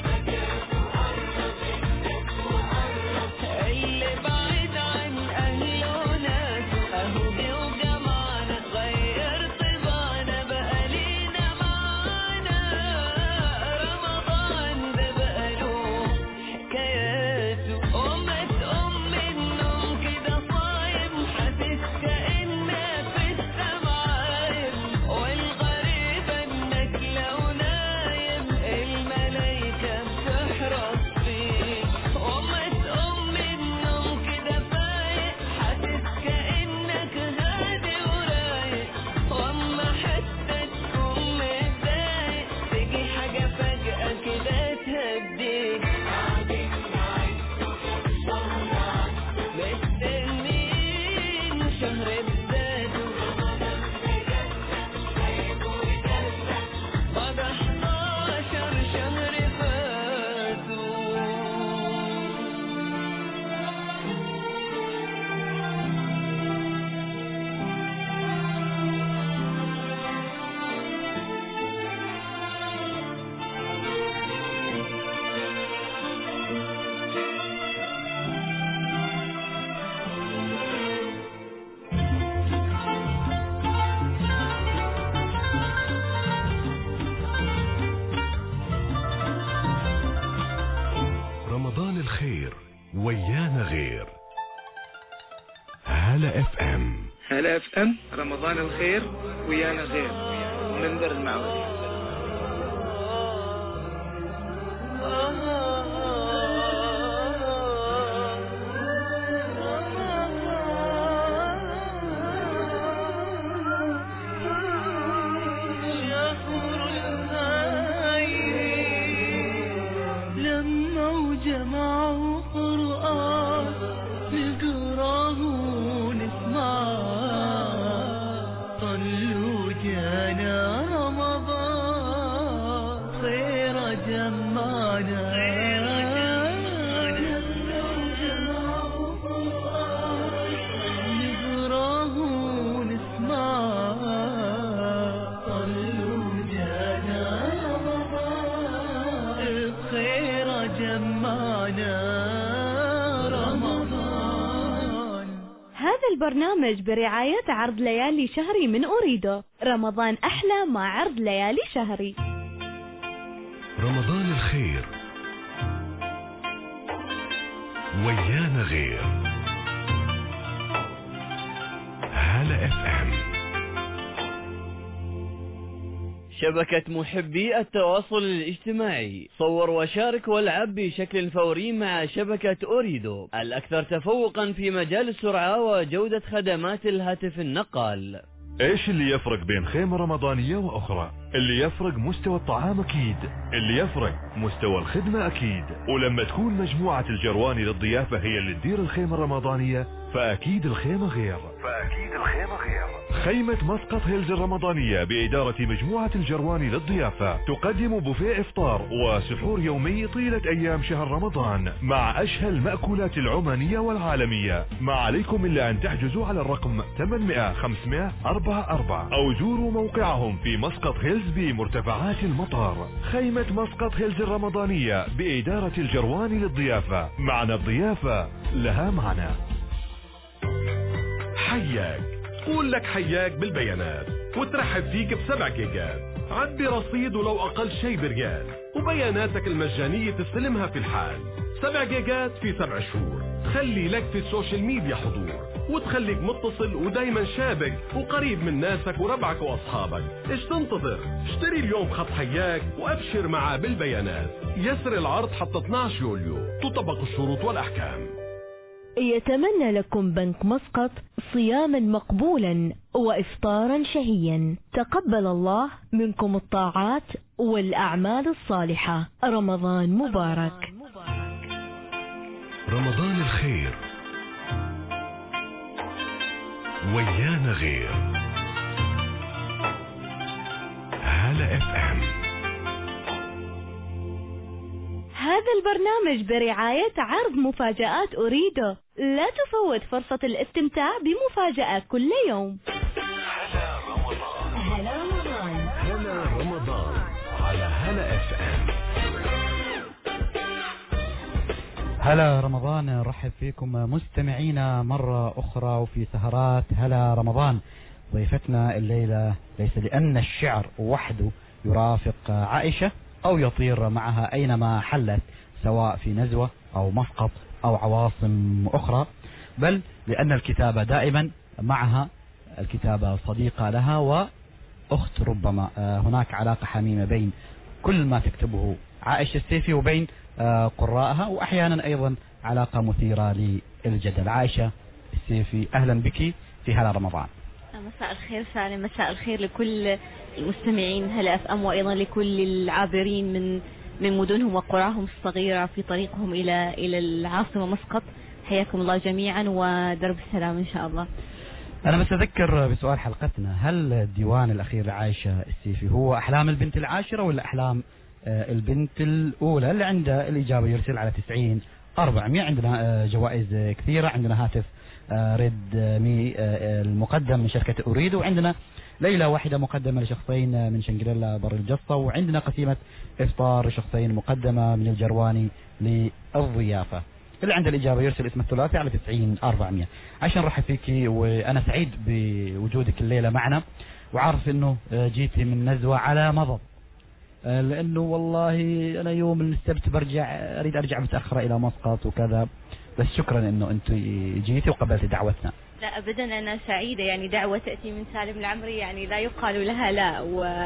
اللي بعيد عن اهله وناسه اهو جه وجمعنا غير طبعنا بقى لينا معانا رمضان ده بقى له حكاياته وما تقوم من النوم كده صايم حاسس كأنك في السماء والغريب انك لو نايم الملايكة بتحرس فيك وما تقوم من النوم كده فايق حاسس كأنك هادي ورايق واما حتى تكون متضايق تيجي حاجة فجأة كده تهديك مستنين شهر بداته بعد احداشر شهر فاتوا رمضان الخير ويانا غير. هلا اف ام. هلا اف ام رمضان الخير ويانا غير منبر المعوي. لما جمعوا قرآن نقراه ونسمعه طلوا جانا رمضان خير جمعنا نقراه ونسمعه طلوا جانا رمضان خير جمعنا رمضان. هذا البرنامج برعاية عرض ليالي شهري من أوريدو. رمضان أحلى مع عرض ليالي شهري. رمضان الخير ويانا غير. هلا اف ام. شبكة محبي التواصل الاجتماعي، صور وشارك والعب بشكل فوري مع شبكة أوريدو الأكثر تفوقا في مجال السرعة وجودة خدمات الهاتف النقال. ايش اللي يفرق بين خيمة رمضانية واخرى؟ اللي يفرق مستوى الطعام اكيد، اللي يفرق مستوى الخدمة اكيد. ولما تكون مجموعة الجرواني للضيافة هي اللي تدير الخيمة الرمضانية فاكيد الخيمة غير. فاكيد الخيمة غير. خيمة مسقط هيلز الرمضانية بإدارة مجموعة الجرواني للضيافة تقدم بوفيه إفطار وسحور يومي طيلة أيام شهر رمضان مع أشهى المأكولات العمانية والعالمية. ما عليكم إلا أن تحجزوا على الرقم ثمانمائة خمسمائة أربعة أربعة أو زوروا موقعهم في مسقط هيلز بمرتفعات المطار. خيمة مسقط هيلز الرمضانية بإدارة الجرواني للضيافة. معنى الضيافة لها معنى. حياك، قول لك حياك بالبيانات وترحب فيك بسبع جيجات. عبي رصيد ولو أقل شيء بريال وبياناتك المجانية تستلمها في الحال. سبع جيجات في سبع شهور. تخلي لك في السوشيال ميديا حضور وتخليك متصل ودايما شابك وقريب من ناسك وربعك وأصحابك. إيش تنتظر؟ اشتري اليوم خط حياك وأبشر معاه بالبيانات. يسر العرض حتى اثناشر يوليو. تطبق الشروط والأحكام. يتمنى لكم بنك مسقط صياما مقبولا وإفطارا شهيا. تقبل الله منكم الطاعات والأعمال الصالحة. رمضان مبارك. رمضان الخير ويانا غير. هالة اف ام. هذا البرنامج برعاية عرض مفاجآت أوريدو. لا تفوت فرصة الاستمتاع بمفاجأة كل يوم. هلا رمضان. هلا رمضان. هلا رمضان على هالة اف ام. هلا رمضان، نرحب فيكم مستمعينا مرة أخرى وفي سهرات هلا رمضان. ضيفتنا الليلة ليس لأن الشعر وحده يرافق عائشة أو يطير معها أينما حلت، سواء في نزوة أو مسقط أو عواصم أخرى، بل لأن الكتابة دائما معها، الكتابة صديقة لها وأخت ربما. هناك علاقة حميمة بين كل ما تكتبه عائشة السيفي وبين قراءها، وأحيانا أيضا علاقة مثيرة للجدل. عائشة السيفي، أهلا بك في هلا رمضان. مساء الخير سالم، مساء الخير لكل المستمعين هلا اف ام، وايضا لكل العابرين من من مدنهم وقراهم الصغيرة في طريقهم الى الى العاصمة مسقط. حياكم الله جميعا ودرب السلام ان شاء الله. أنا بس أذكر بسؤال حلقتنا، هل الديوان الأخير لعائشة السيفي هو أحلام البنت العاشرة ولا أحلام البنت الأولى؟ اللي عنده الإجابة يرسل على تسعين أربعمية. عندنا جوائز كثيرة، عندنا هاتف ريد مي المقدم من شركة أوريدو، وعندنا ليلة واحدة مقدمة لشخصين من شنغريلا بر الجصة، وعندنا قسيمة إفطار لشخصين مقدمة من الجرواني للضيافة. اللي عنده الإجابة يرسل اسم الثلاثي على تسعين أربعمية. عشان نرحب فيكي، وأنا سعيد بوجودك الليلة معنا، وعارف إنه جيتي من نزوة على مضض، لأنه والله أنا يوم السبت برجع أريد أرجع متأخرة إلى مسقط وكذا، بس شكرا إنه أنت جيتي وقبلت دعوتنا. لا أبدا، أنا سعيدة، يعني دعوة تأتي من سالم العمري يعني لا يقال لها لا،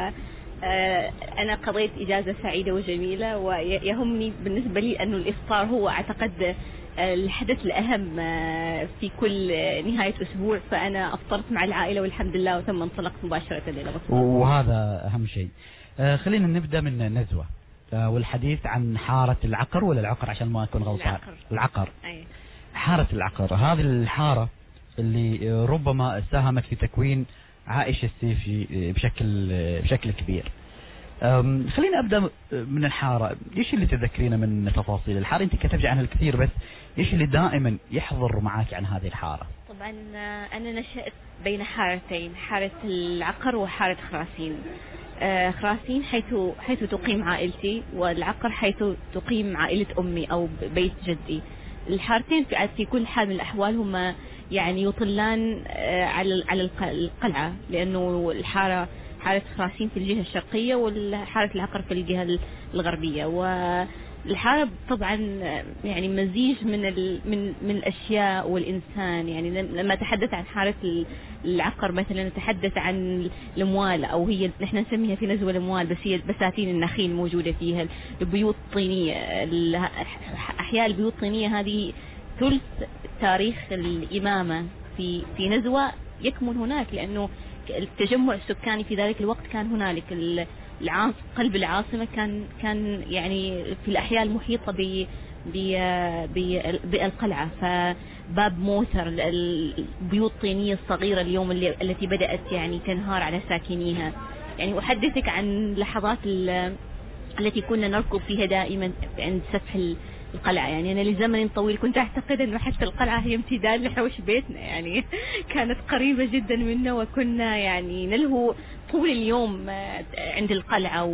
وأنا قضيت إجازة سعيدة وجميلة، ويهمني بالنسبة لي أنه الإفطار هو أعتقد الحدث الأهم في كل نهاية أسبوع، فأنا أفطرت مع العائلة والحمد لله، وثم انطلقت مباشرة إلى مسقط. وهذا أهم شيء. آه خلينا نبدأ من النزوة آه والحديث عن حارة العقر ولا العقر عشان ما أكون غلطان. العقر, العقر. أي. حارة العقر، هذه الحارة اللي ربما ساهمت في تكوين عائشة السيفي بشكل بشكل كبير. خلينا أبدأ من الحارة. إيش اللي تذكرينا من تفاصيل الحارة؟ أنت كتبت عنها الكثير، بس إيش اللي دائما يحضر معك عن هذه الحارة؟ طبعا أنا نشأت بين حارتين، حارة العقر وحارة خراسين. آه خراسين حيث حيث تقيم عائلتي، والعقر حيث تقيم عائلة أمي أو بيت جدي. الحارتين في في كل حال من الأحوال هما يعني يطلان آه على على القلعة، لأنه الحارة حارة خراسين في الجهة الشرقية والحارة العقر في الجهة الغربية. والحارة طبعا يعني مزيج من من من الأشياء والإنسان. يعني لما تحدث عن حارة العقر مثلا نتحدث عن الأموال، أو هي نحن نسميها في نزوة الأموال، بس هي بساتين النخيل موجودة فيها، البيوت الطينية، أحياء البيوت الطينية هذه ثلث تاريخ الإمامة في في نزوة يكمن هناك، لأنه التجمع السكاني في ذلك الوقت كان هنالك. العاص قلب العاصمة كان كان يعني في الأحياء المحيطة ب بالقلعة، فباب موثر، البيوت الطينية الصغيرة اليوم اللي التي بدأت يعني تنهار على ساكنيها. يعني أحدثك عن لحظات التي كنا نركض فيها دائما عند سفح القلعة. يعني أنا لزمن طويل كنت أعتقد أن حتى القلعة هي امتداد لحوش بيتنا، يعني كانت قريبة جدا منا، وكنا يعني نلهو طول اليوم عند القلعة،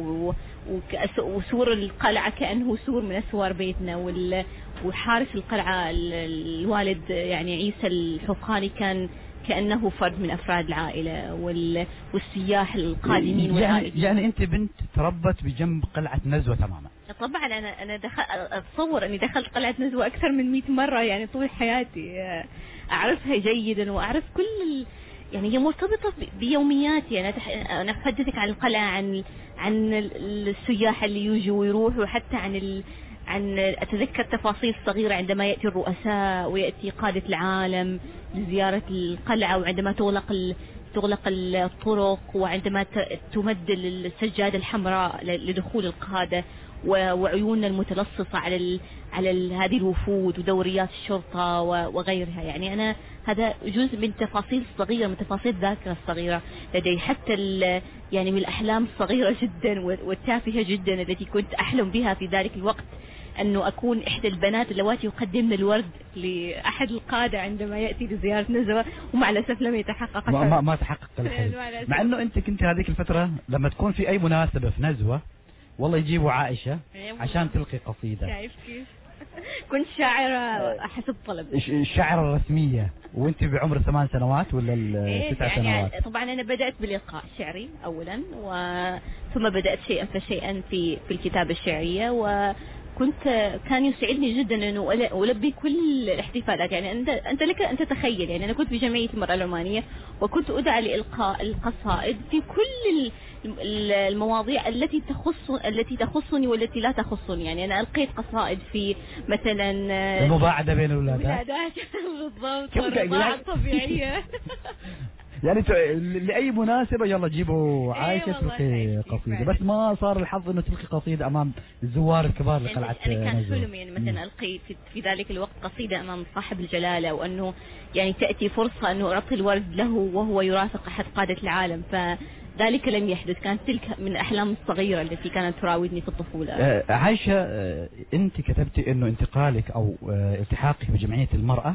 وسور القلعة كأنه سور من أسوار بيتنا. وحارس القلعة الوالد يعني عيسى الحقاني كان كأنه فرد من أفراد العائلة، والسياح القادمين يعني, يعني أنت بنت تربت بجنب قلعة نزوة تماما؟ طبعا أنا أنا دخل أتصور أني دخلت قلعة نزوة أكثر من مئة مرة يعني طول حياتي، أعرفها جيدا وأعرف كل يعني هي مرتبطة بيومياتي. أنا أنا أحدثك عن القلعة، عن عن السياح اللي يجوا ويروحوا، حتى عن ال عن أتذكر تفاصيل صغيرة عندما يأتي الرؤساء ويأتي قادة العالم لزيارة القلعة، وعندما تغلق تغلق الطرق، وعندما تمد السجادة الحمراء لدخول القادة، وعيوننا المتلصصة على ال على ال هذه الوفود ودوريات الشرطة وغيرها. يعني أنا هذا جزء من تفاصيل صغيرة، من تفاصيل ذاكرة الصغيرة لدي، حتى يعني من الأحلام الصغيرة جدا والتافهة جدا التي كنت أحلم بها في ذلك الوقت، أنه أكون إحدى البنات اللواتي يقدمن الورد لأحد القادة عندما يأتي لزيارة نزوة، ومع الأسف لم يتحقق. ما, ما, ما تحقق الحلم، مع أنه أنت كنت هذيك الفترة لما تكون في أي مناسبة في نزوة والله يجيبوا عائشة عشان تلقي قصيدة. شايف كيف؟ كنت شاعرة حسب طلب. الشاعرة الرسمية، وانت بعمر ثمان سنوات ولا التسع يعني سنوات؟ طبعا أنا بدأت بالإلقاء الشعري أولا، وثم بدأت شيئا فشيئا في في الكتابة الشعرية، وكنت كان يسعدني جدا أنه ألبي كل الاحتفالات. يعني أنت أنت لك أن تتخيل، يعني أنا كنت في جمعية المرأة العمانية، وكنت أدعى لإلقاء القصائد في كل المواضيع التي تخص التي تخصني والتي لا تخصني. يعني أنا ألقيت قصائد في مثلا المباعدة بين الولادات بالضبط، والرضاعة الطبيعية. يعني لأي مناسبة يلا جيبوا عايشة تلقي قصيدة، بس ما صار الحظ انه تلقي قصيدة امام الزوار الكبار لقلعة نزوة. يعني كان حلمي يعني مثلا القي في, في ذلك الوقت قصيدة امام صاحب الجلالة، وانه يعني تأتي فرصة انه اعطي الورد له وهو يرافق احد قادة العالم، فذلك لم يحدث. كانت تلك من الاحلام الصغيرة التي كانت تراودني في الطفولة. آه عايشة، آه انت كتبتي انه انتقالك او آه التحاقك بجمعية المرأة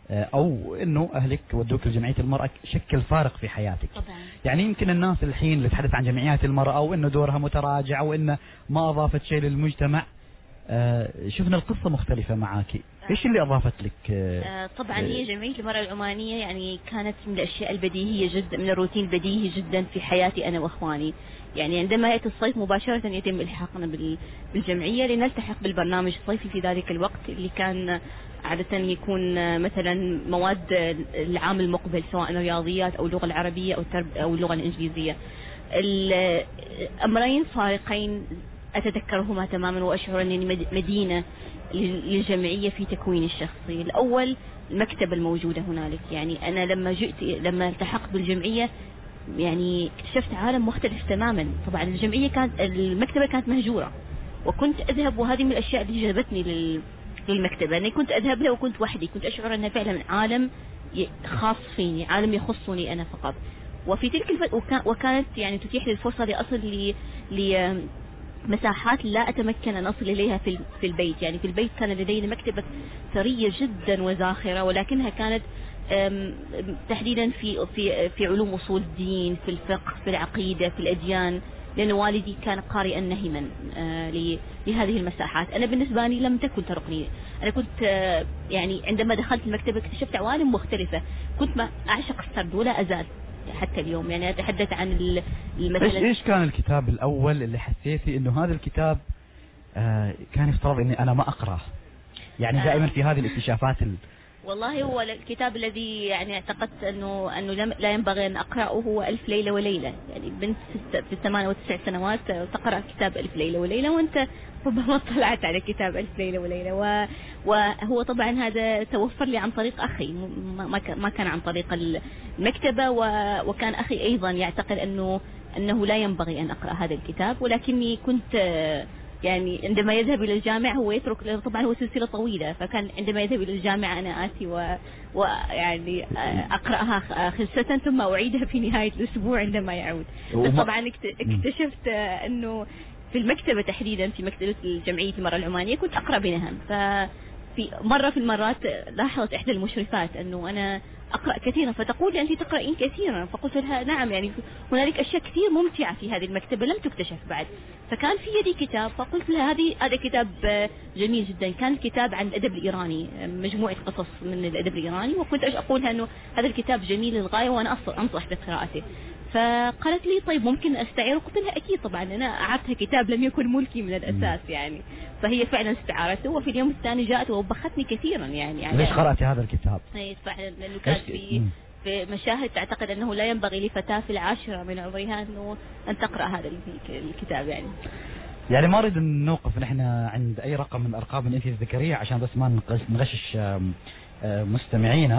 او انه اهلك ودوك لجمعيه المراه شكل فارق في حياتك. طبعا. يعني يمكن الناس الحين اللي تحدث عن جمعيات المراه وانه دورها متراجع وانه ما اضافت شيء للمجتمع، آه شفنا القصه مختلفه معاك، ايش اللي اضافت لك؟ آه طبعا هي جمعيه المراه العمانيه يعني كانت من الاشياء البديهيه جدا، من الروتين البديهي جدا في حياتي انا واخواني. يعني عندما يأتي الصيف مباشرة يتم إلحاقنا بالجمعية لنلتحق بالبرنامج الصيفي في ذلك الوقت، اللي كان عادة يكون مثلا مواد العام المقبل سواء الرياضيات أو اللغة العربية أو أو اللغة الإنجليزية. الأمرين فارقين أتذكرهما تماما، وأشعر أنني مدينة للجمعية في تكويني الشخصي. الأول المكتبة الموجودة هنالك، يعني أنا لما جئت لما التحقت بالجمعية يعني اكتشفت عالم مختلف تماما. طبعا الجمعية كانت المكتبة كانت مهجورة، وكنت أذهب، وهذه من الأشياء اللي جذبتني للمكتبة، أني كنت أذهب لها وكنت وحدي، كنت أشعر أنها فعلا عالم خاص فيني، عالم يخصني أنا فقط. وفي تلك الفترة وكانت يعني تتيح لي الفرصة لأصل ل مساحات لا أتمكن أن أصل إليها في في البيت. يعني في البيت كان لدينا مكتبة ثرية جدا وزاخرة، ولكنها كانت تحديدا في في في علوم أصول الدين، في الفقه، في العقيدة، في الأديان، لأن والدي كان قارئا نهما لهذه المساحات. أنا بالنسبة لي لم تكن ترقني، أنا كنت يعني عندما دخلت المكتبة اكتشفت عوالم مختلفة. كنت ما أعشق السرد ولا أزال حتى اليوم. يعني أتحدث عن مثلا إيش كان الكتاب الأول اللي حسيتي إنه هذا الكتاب آه كان يفترض إني أنا ما أقرأه؟ يعني دائما في هذه الاكتشافات ال... والله هو الكتاب الذي يعني اعتقدت انه انه لا ينبغي ان اقراه هو ألف ليلة وليلة. يعني بنت في الثمان وتسع سنوات تقرأ كتاب ألف ليلة وليلة، وانت ربما طلعت على كتاب ألف ليلة وليلة. وهو طبعا هذا توفر لي عن طريق اخي، ما كان عن طريق المكتبة، وكان اخي ايضا يعتقد انه انه لا ينبغي ان اقرأ هذا الكتاب، ولكني كنت يعني عندما يذهب إلى الجامعة هو يترك، طبعا هو سلسلة طويلة، فكان عندما يذهب إلى الجامعة أنا آتي و... ويعني أقرأها خلصة ثم أعيدها في نهاية الأسبوع عندما يعود. بس طبعا اكتشفت أنه في المكتبة تحديدا في مكتبة الجمعية المرأة العمانية كنت أقرأ بنهم. ففي مرة في المرات لاحظت إحدى المشرفات أنه أنا أقرأ كثيرا، فتقول لي أنت تقرأين كثيرا، فقلت لها نعم، يعني هنالك أشياء كثير ممتعة في هذه المكتبة لم تكتشف بعد. فكان في يدي كتاب، فقلت لها هذه هذا كتاب جميل جدا، كان الكتاب عن الأدب الإيراني، مجموعة قصص من الأدب الإيراني، وكنت أقول لها أنه هذا الكتاب جميل للغاية وأنا أنصح بقراءته. فقالت لي طيب ممكن أستعيره؟ قلت لها أكيد طبعا، أنا أعرتها كتاب لم يكن ملكي من الأساس يعني. فهي فعلا استعارته، وفي اليوم الثاني جاءت ووبختني كثيرا. يعني, يعني ليش قرأتي هذا الكتاب؟ فعلا لأنه كان في في مشاهد تعتقد أنه لا ينبغي لفتاة في العاشرة من عمرها أنه أن تقرأ هذا الكتاب. يعني يعني ما نريد نوقف نحن عند أي رقم من الأرقام اللي أنت تذكريه عشان بس ما نغشش مستمعينا،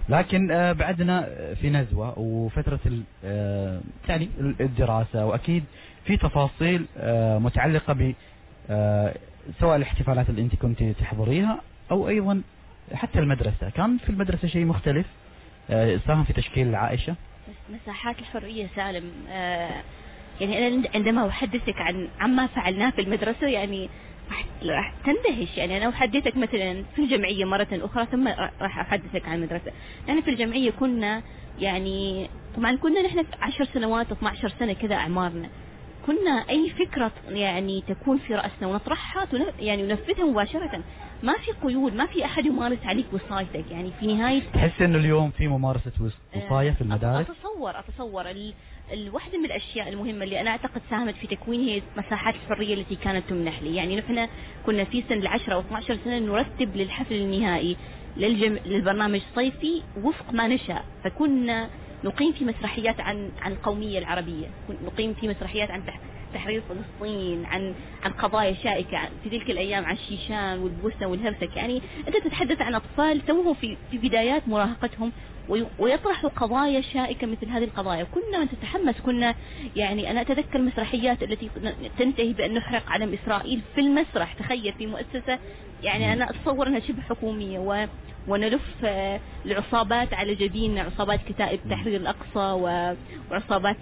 لكن آه بعدنا في نزوة وفترة آه يعني الدراسة، وأكيد في تفاصيل آه متعلقة ب آه سواء الاحتفالات اللي أنت كنت تحضريها أو أيضا حتى المدرسة. كان في المدرسة شيء مختلف آه ساهم في تشكيل عائشة؟ مساحات الحرية سالم، آه يعني أنا عندما أحدثك عن عما فعلناه في المدرسة يعني راح تندهش. يعني أنا أحدثك مثلا في الجمعية مرة أخرى ثم راح أحدثك عن المدرسة. يعني في الجمعية كنا يعني طبعا كنا نحن عشر سنوات اثني عشر سنة كذا أعمارنا، كنا أي فكرة يعني تكون في رأسنا ونطرحها يعني وننفذها مباشرة، ما في قيود، ما في أحد يمارس عليك وصايتك. يعني في نهاية تحس إنه اليوم في ممارسة وصاية في المدارس؟ أتصور أتصور ال... الواحدة من الأشياء المهمة اللي أنا أعتقد ساهمت في تكوين هي مساحات الحرية التي كانت تمنح لي. يعني نحن كنا في سن العشرة أو اثني عشر سنة نرتب للحفل النهائي للجم... للبرنامج الصيفي وفق ما نشاء، فكنا نقيم في مسرحيات عن عن القومية العربية، نقيم في مسرحيات عن تح... تحرير فلسطين، عن عن قضايا شائكة في تلك الأيام، عن الشيشان والبوسنة والهرسك. يعني أنت تتحدث عن أطفال توهم في في بدايات مراهقتهم ويطرحوا قضايا شائكة مثل هذه القضايا. كنا نتحمس، كنا يعني أنا أتذكر مسرحيات التي تنتهي بأن نحرق علم إسرائيل في المسرح. تخيل في مؤسسة يعني أنا أتصور أنها شبه حكومية، و ونلف العصابات على جبين عصابات كتائب تحرير الأقصى وعصابات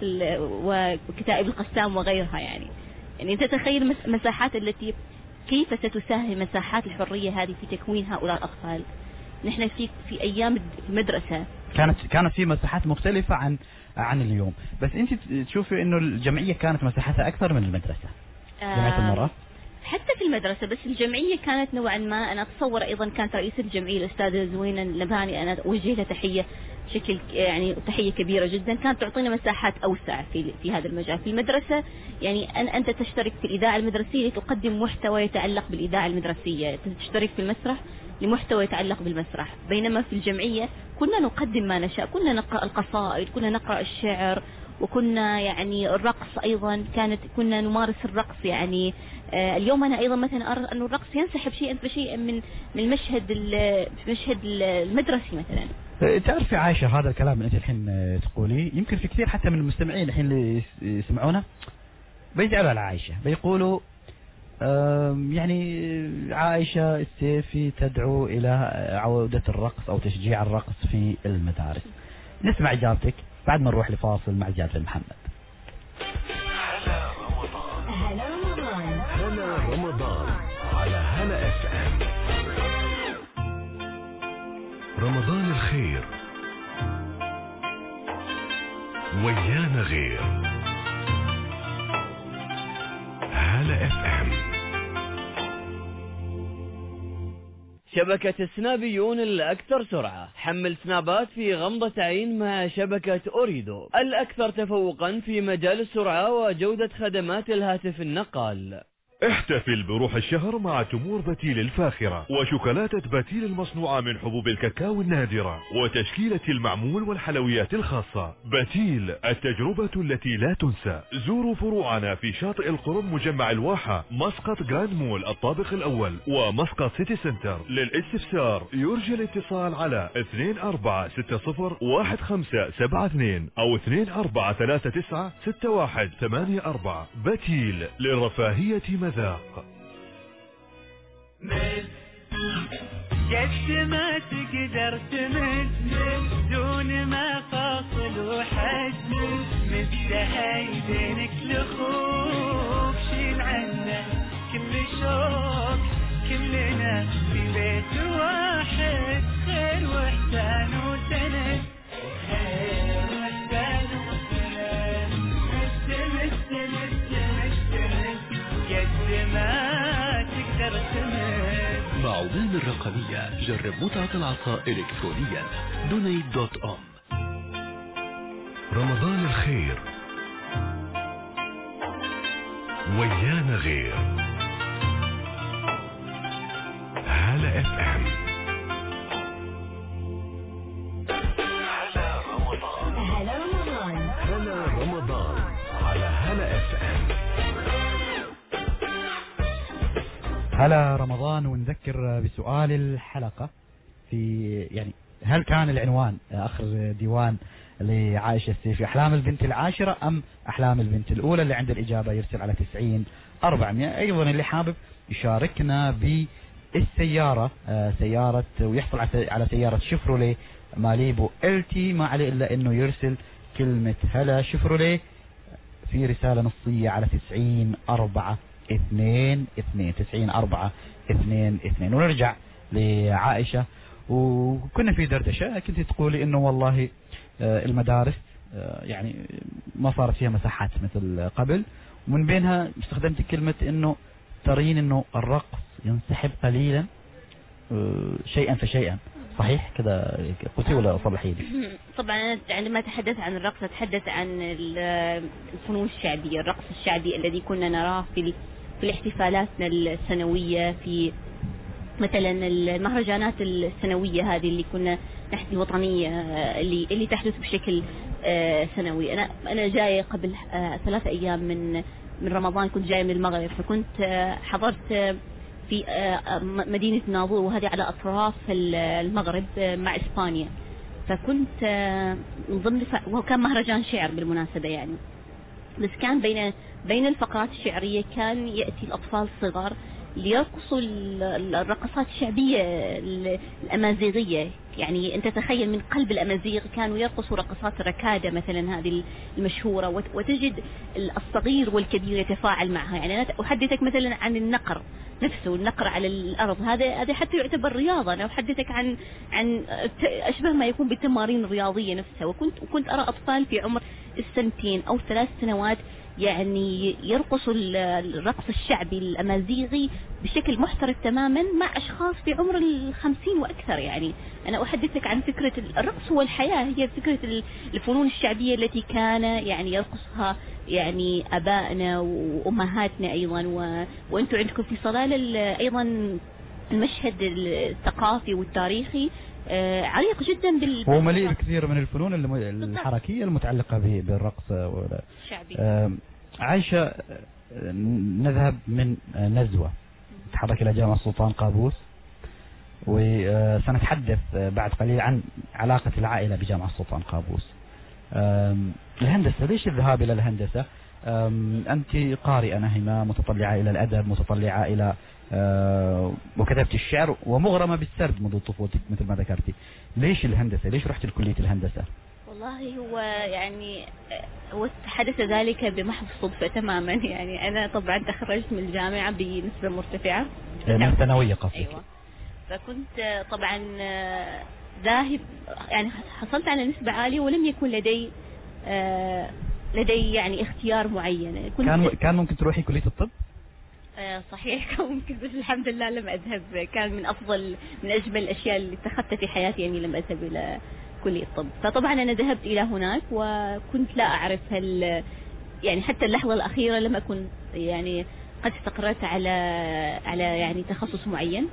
وكتائب القسام وغيرها. يعني يعني أنت تتخيل مساحات التي كيف ستساهم مساحات الحرية هذه في تكوين هؤلاء الأطفال. نحن في في أيام المدرسة كانت كانت في مساحات مختلفة عن عن اليوم، بس أنت تشوفي إنه الجمعية كانت مساحتها أكثر من المدرسة؟ جمعية المرأة حتى في المدرسة، بس الجمعية كانت نوعا ما. أنا أتصور أيضا كانت رئيس الجمعية الأستاذة زوينة اللباني، أنا أوجه لها تحية بشكل يعني تحية كبيرة جدا، كانت تعطينا مساحات أوسع في في هذا المجال. في المدرسة يعني أن أنت تشترك في الإذاعة المدرسية لتقدم محتوى يتعلق بالإذاعة المدرسية، تشترك في المسرح لمحتوى يتعلق بالمسرح. بينما في الجمعية كنا نقدم ما نشاء، كنا نقرأ القصائد، كنا نقرأ الشعر، وكنا يعني الرقص أيضا كانت كنا نمارس الرقص. يعني آه اليوم أنا أيضا مثلا أرى أن الرقص ينسحب شيئا فشيئا من من المشهد المشهد المدرسي مثلا. تعرفي عايشة هذا الكلام اللي أنت الحين تقوليه يمكن في كثير حتى من المستمعين الحين اللي يسمعونا بيزعلوا على عايشة، بيقولوا يعني عائشة السيفي تدعو إلى عودة الرقص أو تشجيع الرقص في المدارس. نسمع إجابتك بعد ما نروح لفاصل مع زياد بن محمد. هلا رمضان، هلا رمضان على هلا اف ام. رمضان الخير ويانا غير. هلا اف ام. شبكة السنابيون الأكثر سرعة. حمل سنابات في غمضة عين مع شبكة أوريدو الأكثر تفوقا في مجال السرعة وجودة خدمات الهاتف النقال. احتفل بروح الشهر مع تمور بتيل الفاخرة وشوكولاتة بتيل المصنوعة من حبوب الكاكاو النادرة وتشكيلة المعمول والحلويات الخاصة. بتيل، التجربة التي لا تنسى. زوروا فروعنا في شاطئ القرم مجمع الواحة، مسقط جراند مول الطابق الأول، ومسقط سيتي سنتر. للاستفسار يرجى الاتصال على اثنين أربعة ستة صفر واحد خمسة سبعة اثنين أو اثنين أربعة ثلاثة تسعة ستة واحد ثمانية أربعة. بتيل، للرفاهية مذاق. مد قد ما تقدر تمد دون ما فاصل وحد، مد هيدينك لخوف شيل عنا كل شوق، كلنا في بيت واحد، خير واحسان وسند، خير واحسان وسند، مد مد مد مد قد ما تقدر تمد. معودان الرقمية، جرب متعة العطاء إلكترونيا. دونيت دوت أم. رمضان الخير ويانا غير. هلا اف ام. هلا رمضان، هلا رمضان، هلا رمضان على هلا اف ام. هلا رمضان. ونذكر بسؤال الحلقة في يعني هل كان العنوان آخر ديوان لعائشة السيفي أحلام البنت العاشرة أم أحلام البنت الأولى؟ اللي عند الإجابة يرسل على تسعين أربعمائة. أيضا اللي حابب يشاركنا بالسيارة آه سيارة ويحصل على سيارة شيفروليه ماليبو ال تي، ما عليه إلا أنه يرسل كلمة هلا شيفروليه في رسالة نصية على تسعين أربعة اثنين اثنين تسعين أربعة اثنين اثنين. ونرجع لعائشة، وكنا في دردشة كنت تقولي انه والله المدارس يعني ما صارت فيها مساحات مثل قبل، ومن بينها استخدمت كلمة انه ترين انه الرقص ينسحب قليلا شيئا فشيئا، صحيح كذا قلتي ولا صلحي لي؟ طبعا عندما تحدث عن الرقص اتحدث عن الفنون الشعبية، الرقص الشعبي الذي كنا نراه في في الاحتفالاتنا السنوية، في مثلا المهرجانات السنوية هذه اللي كنا نحن الوطنية اللي اللي تحدث بشكل سنوي. أنا أنا جاية قبل ثلاثة أيام من من رمضان، كنت جاية من المغرب، فكنت حضرت في مدينة ناظور وهذه على أطراف المغرب مع إسبانيا، فكنت من ضمن وكان مهرجان شعر بالمناسبة يعني، بس كان بين بين الفقرات الشعرية كان يأتي الأطفال الصغار ليرقصوا الرقصات الشعبية الأمازيغية. يعني أنت تخيل من قلب الأمازيغ كانوا يرقصوا رقصات الركادة مثلا هذه المشهورة، وتجد الصغير والكبير يتفاعل معها. يعني أنا أحدثك مثلا عن النقر نفسه، النقر على الأرض، هذا هذا حتى يعتبر رياضة. أنا أحدثك عن عن أشبه ما يكون بالتمارين الرياضية نفسها. وكنت وكنت أرى أطفال في عمر السنتين أو ثلاث سنوات يعني يرقصوا الرقص الشعبي الأمازيغي بشكل محترف تماما مع أشخاص في عمر الخمسين وأكثر. يعني أنا أحدثك عن فكرة الرقص والحياة، هي فكرة الفنون الشعبية التي كان يعني يرقصها يعني أبائنا وأمهاتنا أيضا. و... وأنتم عندكم في صلال أيضا المشهد الثقافي والتاريخي آه عريق جدا بال هو مليء بكثير من الفنون الم... الحركية المتعلقة ب... بالرقص الشعبي. آه عائشة، نذهب من نزوة نتحرك إلى جامعة السلطان قابوس، وسنتحدث بعد قليل عن علاقة العائلة بجامعة السلطان قابوس. الهندسة، ليش الذهاب إلى الهندسة؟ أنت قارئة نهمة، متطلعة إلى الأدب، متطلعة إلى أه وكتبت الشعر ومغرمة بالسرد منذ طفولتك مثل ما ذكرتي. ليش الهندسة؟ ليش رحت لكلية الهندسة؟ والله هو يعني هو حدث ذلك بمحض الصدفة تماما. يعني أنا طبعا تخرجت من الجامعة بنسبة مرتفعة من الثانوية قصدك؟ أيوة. فكنت طبعا ذاهب يعني حصلت على نسبة عالية، ولم يكن لدي آه لدي يعني اختيار معين. كنت كان كان ممكن تروحي كلية الطب؟ آه صحيح كان ممكن، بس الحمد لله لم أذهب. كان من أفضل من أجمل الأشياء اللي اتخذتها في حياتي أني لم أذهب إلى كلية الطب. فطبعا أنا ذهبت إلى هناك وكنت لا أعرف هل يعني حتى اللحظة الأخيرة لم أكن يعني قد استقررت على على يعني تخصص معين.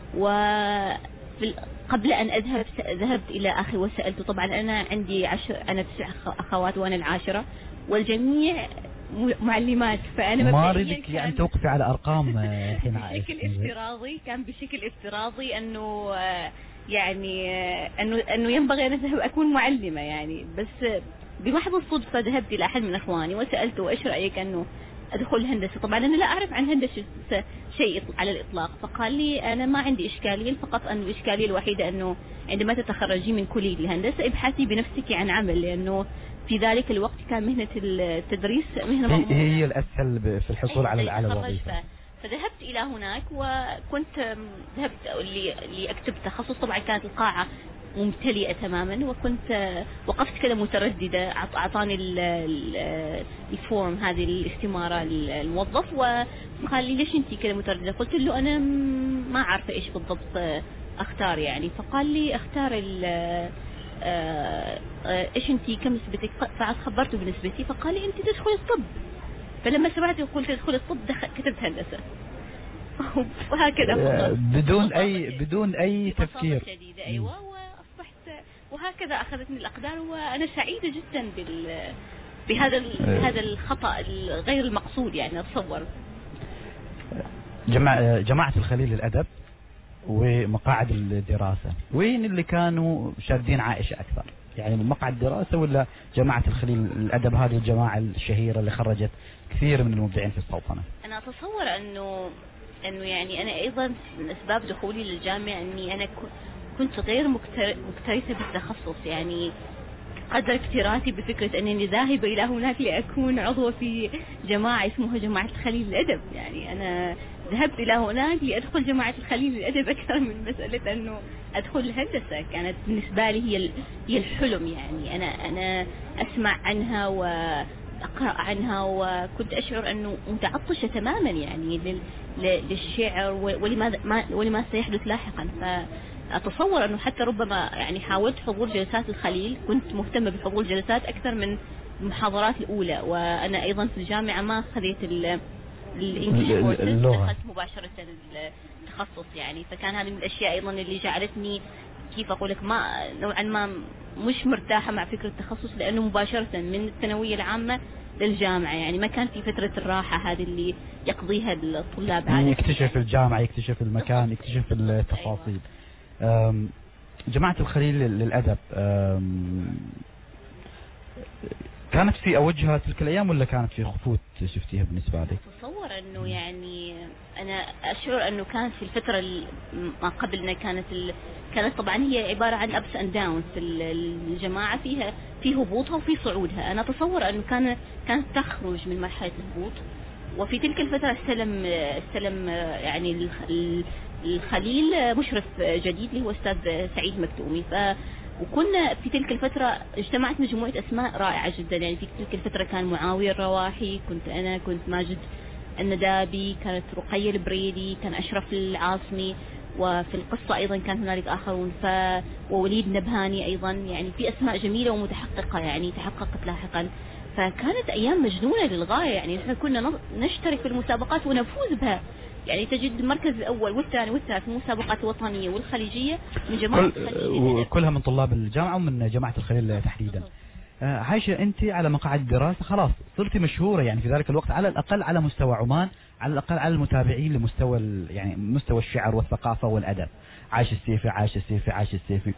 وقبل أن أذهب ذهبت إلى أخي وسألته. طبعا أنا عندي عشر أنا تسع أخوات وأنا العاشرة، والجميع معلمات، فأنا ما أريدك يعني توقفي على أرقام الحين. بشكل افتراضي كان بشكل افتراضي أنه يعني أنه أنه ينبغي أن أذهب أكون معلمة يعني. بس بمحض الصدفة ذهبت إلى أحد من أخواني وسألته إيش رأيك أنه أدخل هندسة. طبعا أنا لا أعرف عن هندسة شيء على الإطلاق، فقال لي أنا ما عندي إشكالية، فقط أن الإشكالية الوحيدة أنه عندما تتخرجي من كلية الهندسة ابحثي بنفسك عن عمل، لأنه في ذلك الوقت كان مهنة التدريس مهنة مضمونة، هي الأسهل في الحصول على على الوظيفة. فذهبت إلى هناك وكنت ذهبت لأكتب تخصص. طبعا كانت القاعة ممتلئة تماما، وكنت وقفت كده مترددة. أعطاني الفورم هذه الاستمارة الموظف وقال لي ليش أنتي كده مترددة؟ قلت له أنا ما عارفة إيش بالضبط أختار يعني. فقال لي اختار إيش أنتي كم نسبتك؟ فخبرته بنسبتي، فقال لي أنتي تدخل الطب. فلما سمعت قلت تدخل الطب كتبت هندسة. وهكذا بدون أي بدون أي تفكير شديدة. أيوة. وأصبحت وهكذا أخذتني الأقدار، وأنا سعيدة جدا بال بهذا هذا الخطأ الغير المقصود يعني. أتصور جماعة جماعة الخليل للأدب ومقاعد الدراسة، وين اللي كانوا شادين عائشة أكثر؟ يعني من مقعد الدراسة ولا جماعة الخليل الأدب، هذه الجماعة الشهيرة اللي خرجت كثير من المبدعين في السلطنة؟ أنا أتصور أنه أنه يعني أنا أيضا من أسباب دخولي للجامعة أني أنا كنت غير مكترثة بالتخصص، يعني قدر اكتراثي بفكرة أنني ذاهبة إلى هناك لأكون عضوة في جماعة اسمها جماعة الخليل الأدب. يعني أنا ذهبت إلى هناك لأدخل جماعة الخليل الأدب أكثر من مسألة أنه أدخل الهندسة. كانت بالنسبة لي هي هي الحلم، يعني أنا أنا أسمع عنها وأقرأ عنها، وكنت أشعر أنه متعطشة تماما يعني للشعر ولماذا ما ولما سيحدث لاحقا. فأتصور أنه حتى ربما يعني حاولت حضور جلسات الخليل، كنت مهتمة بحضور الجلسات أكثر من المحاضرات الأولى. وأنا أيضا في الجامعة ما أخذت الإنجليزي، دخلت مباشرة التخصص يعني. فكان هذه من الأشياء أيضا اللي جعلتني كيف أقول لك ما نوعا ما مش مرتاحة مع فكرة التخصص، لأنه مباشرة من الثانوية العامة للجامعة، يعني ما كان في فترة الراحة هذه اللي يقضيها الطلاب عادة. يكتشف الجامعة، يكتشف المكان، يكتشف التفاصيل. جماعة الخليل للأدب كانت في أوجها تلك الأيام ولا كانت في خفوت شفتيها بالنسبة لك؟ أتصور أنه يعني أنا أشعر أنه كانت في الفترة ما قبلنا كانت ال... كانت طبعا هي عبارة عن ups and downs. الجماعة فيها في هبوطها وفي صعودها. أنا أتصور أنه كان كانت تخرج من مرحلة الهبوط، وفي تلك الفترة استلم استلم يعني الخليل مشرف جديد اللي هو أستاذ سعيد مكتومي. ف وكنا في تلك الفترة اجتمعت مجموعة أسماء رائعة جدا. يعني في تلك الفترة كان معاوية الرواحي، كنت أنا، كنت ماجد الندابي، كانت رقية البريدي، كان أشرف العاصمي، وفي القصة أيضا كان هنالك آخرون، ف ووليد نبهاني أيضا. يعني في أسماء جميلة ومتحققة يعني تحققت لاحقا. فكانت أيام مجنونة للغاية. يعني نحن كنا نشترك في المسابقات ونفوز بها. يعني تجد المركز الأول والثاني والثالث في المسابقات الوطنية والخليجية من جماعة الخليل، كلها من طلاب الجامعة ومن جماعة الخليل تحديدا. آه عايشة، أنت على مقاعد الدراسة خلاص صرتي مشهورة يعني في ذلك الوقت، على الأقل على مستوى عمان، على الأقل على المتابعين لمستوى يعني مستوى الشعر والثقافة والأدب. عايش السيفي، عايش السيفي، عايش السيفي.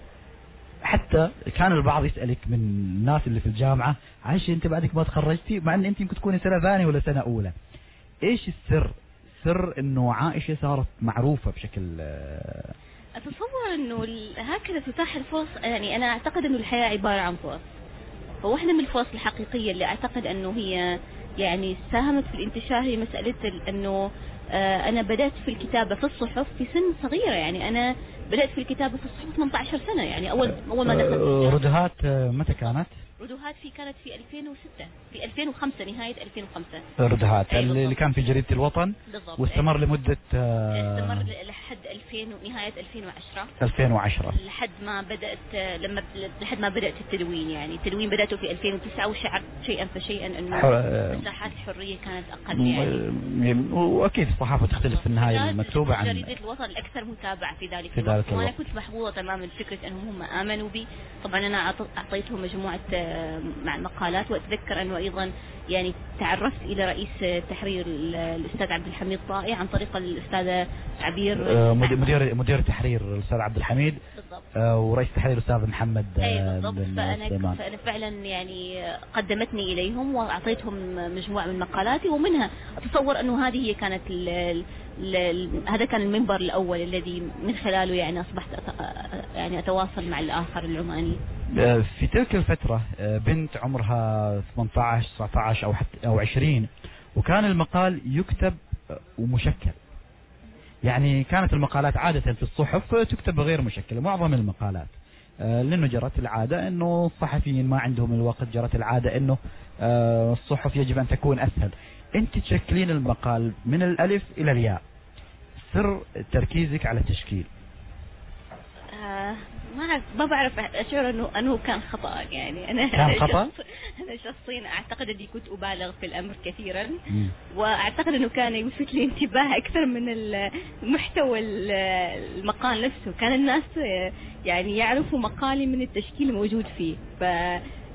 حتى كان البعض يسألك من الناس اللي في الجامعة، عايشة أنت بعدك ما تخرجتي، مع أن أنت يمكن تكوني سنة ثانية ولا سنة أولى. إيش السر؟ سر انه عائشة صارت معروفة بشكل. اتصور انه هكذا تتاح الفرص. يعني انا اعتقد انه الحياة عبارة عن فرص، فواحدة من الفرص الحقيقية اللي اعتقد انه هي يعني ساهمت في الانتشار هي مسألة انه آه انا بدأت في الكتابة في الصحف في سن صغيرة. يعني انا بدأت في الكتابة في الصحف ثمانية عشر سنة، يعني اول اول ما دخلت. ردهات متى كانت؟ ردهات في كانت في ألفين وستة، في ألفين وخمسة، نهاية ألفين وخمسة. ردهات اللي كان في جريدة الوطن بالضبط، واستمر لمدة استمر لحد ألفين ونهاية ألفين وعشرة. ألفين وعشرة لحد ما بدأت لما لحد ما بدأت التدوين. يعني التدوين بدأته في ألفين وتسعة، وشعرت شيئا فشيئا انه مساحات الحرية كانت اقل. يعني واكيد الصحافة تختلف في النهاية المكتوبة عن جريدة الوطن الاكثر متابعة في ذلك في الوقت. ذلك وانا كنت محظوظة تماما فكرة انهم هم امنوا بي. طبعا انا اعطيتهم مجموعة مع مقالات، واتذكر انه ايضا يعني تعرفت الى رئيس تحرير الاستاذ عبد الحميد طائي عن طريق الاستاذة عبير مدير مدير تحرير الاستاذ عبد الحميد بالضبط، ورئيس تحرير الاستاذ محمد. اي بالضبط. فانا فانا فعلا يعني قدمتني اليهم واعطيتهم مجموعة من مقالاتي، ومنها اتصور انه هذه هي كانت ال ال ال هذا كان المنبر الاول الذي من خلاله يعني اصبحت يعني اتواصل مع الاخر العماني. في تلك الفترة بنت عمرها ثمانية عشر تسعة عشر او حتى او عشرين، وكان المقال يكتب ومشكل. يعني كانت المقالات عادة في الصحف تكتب غير مشكلة، معظم المقالات لأنه جرت العادة أنه الصحفيين ما عندهم الوقت، جرت العادة أنه الصحف يجب أن تكون أسهل. أنت تشكلين المقال من الألف إلى الياء، سر تركيزك على التشكيل. آه ما ما بعرف، أشعر أنه أنه كان خطأ. يعني أنا كان خطأ؟ أنا شخصيا أعتقد أني كنت أبالغ في الأمر كثيرا، م. وأعتقد أنه كان يلفت لي انتباه أكثر من المحتوى المقال نفسه. كان الناس يعني يعرفوا مقالي من التشكيل الموجود فيه. ف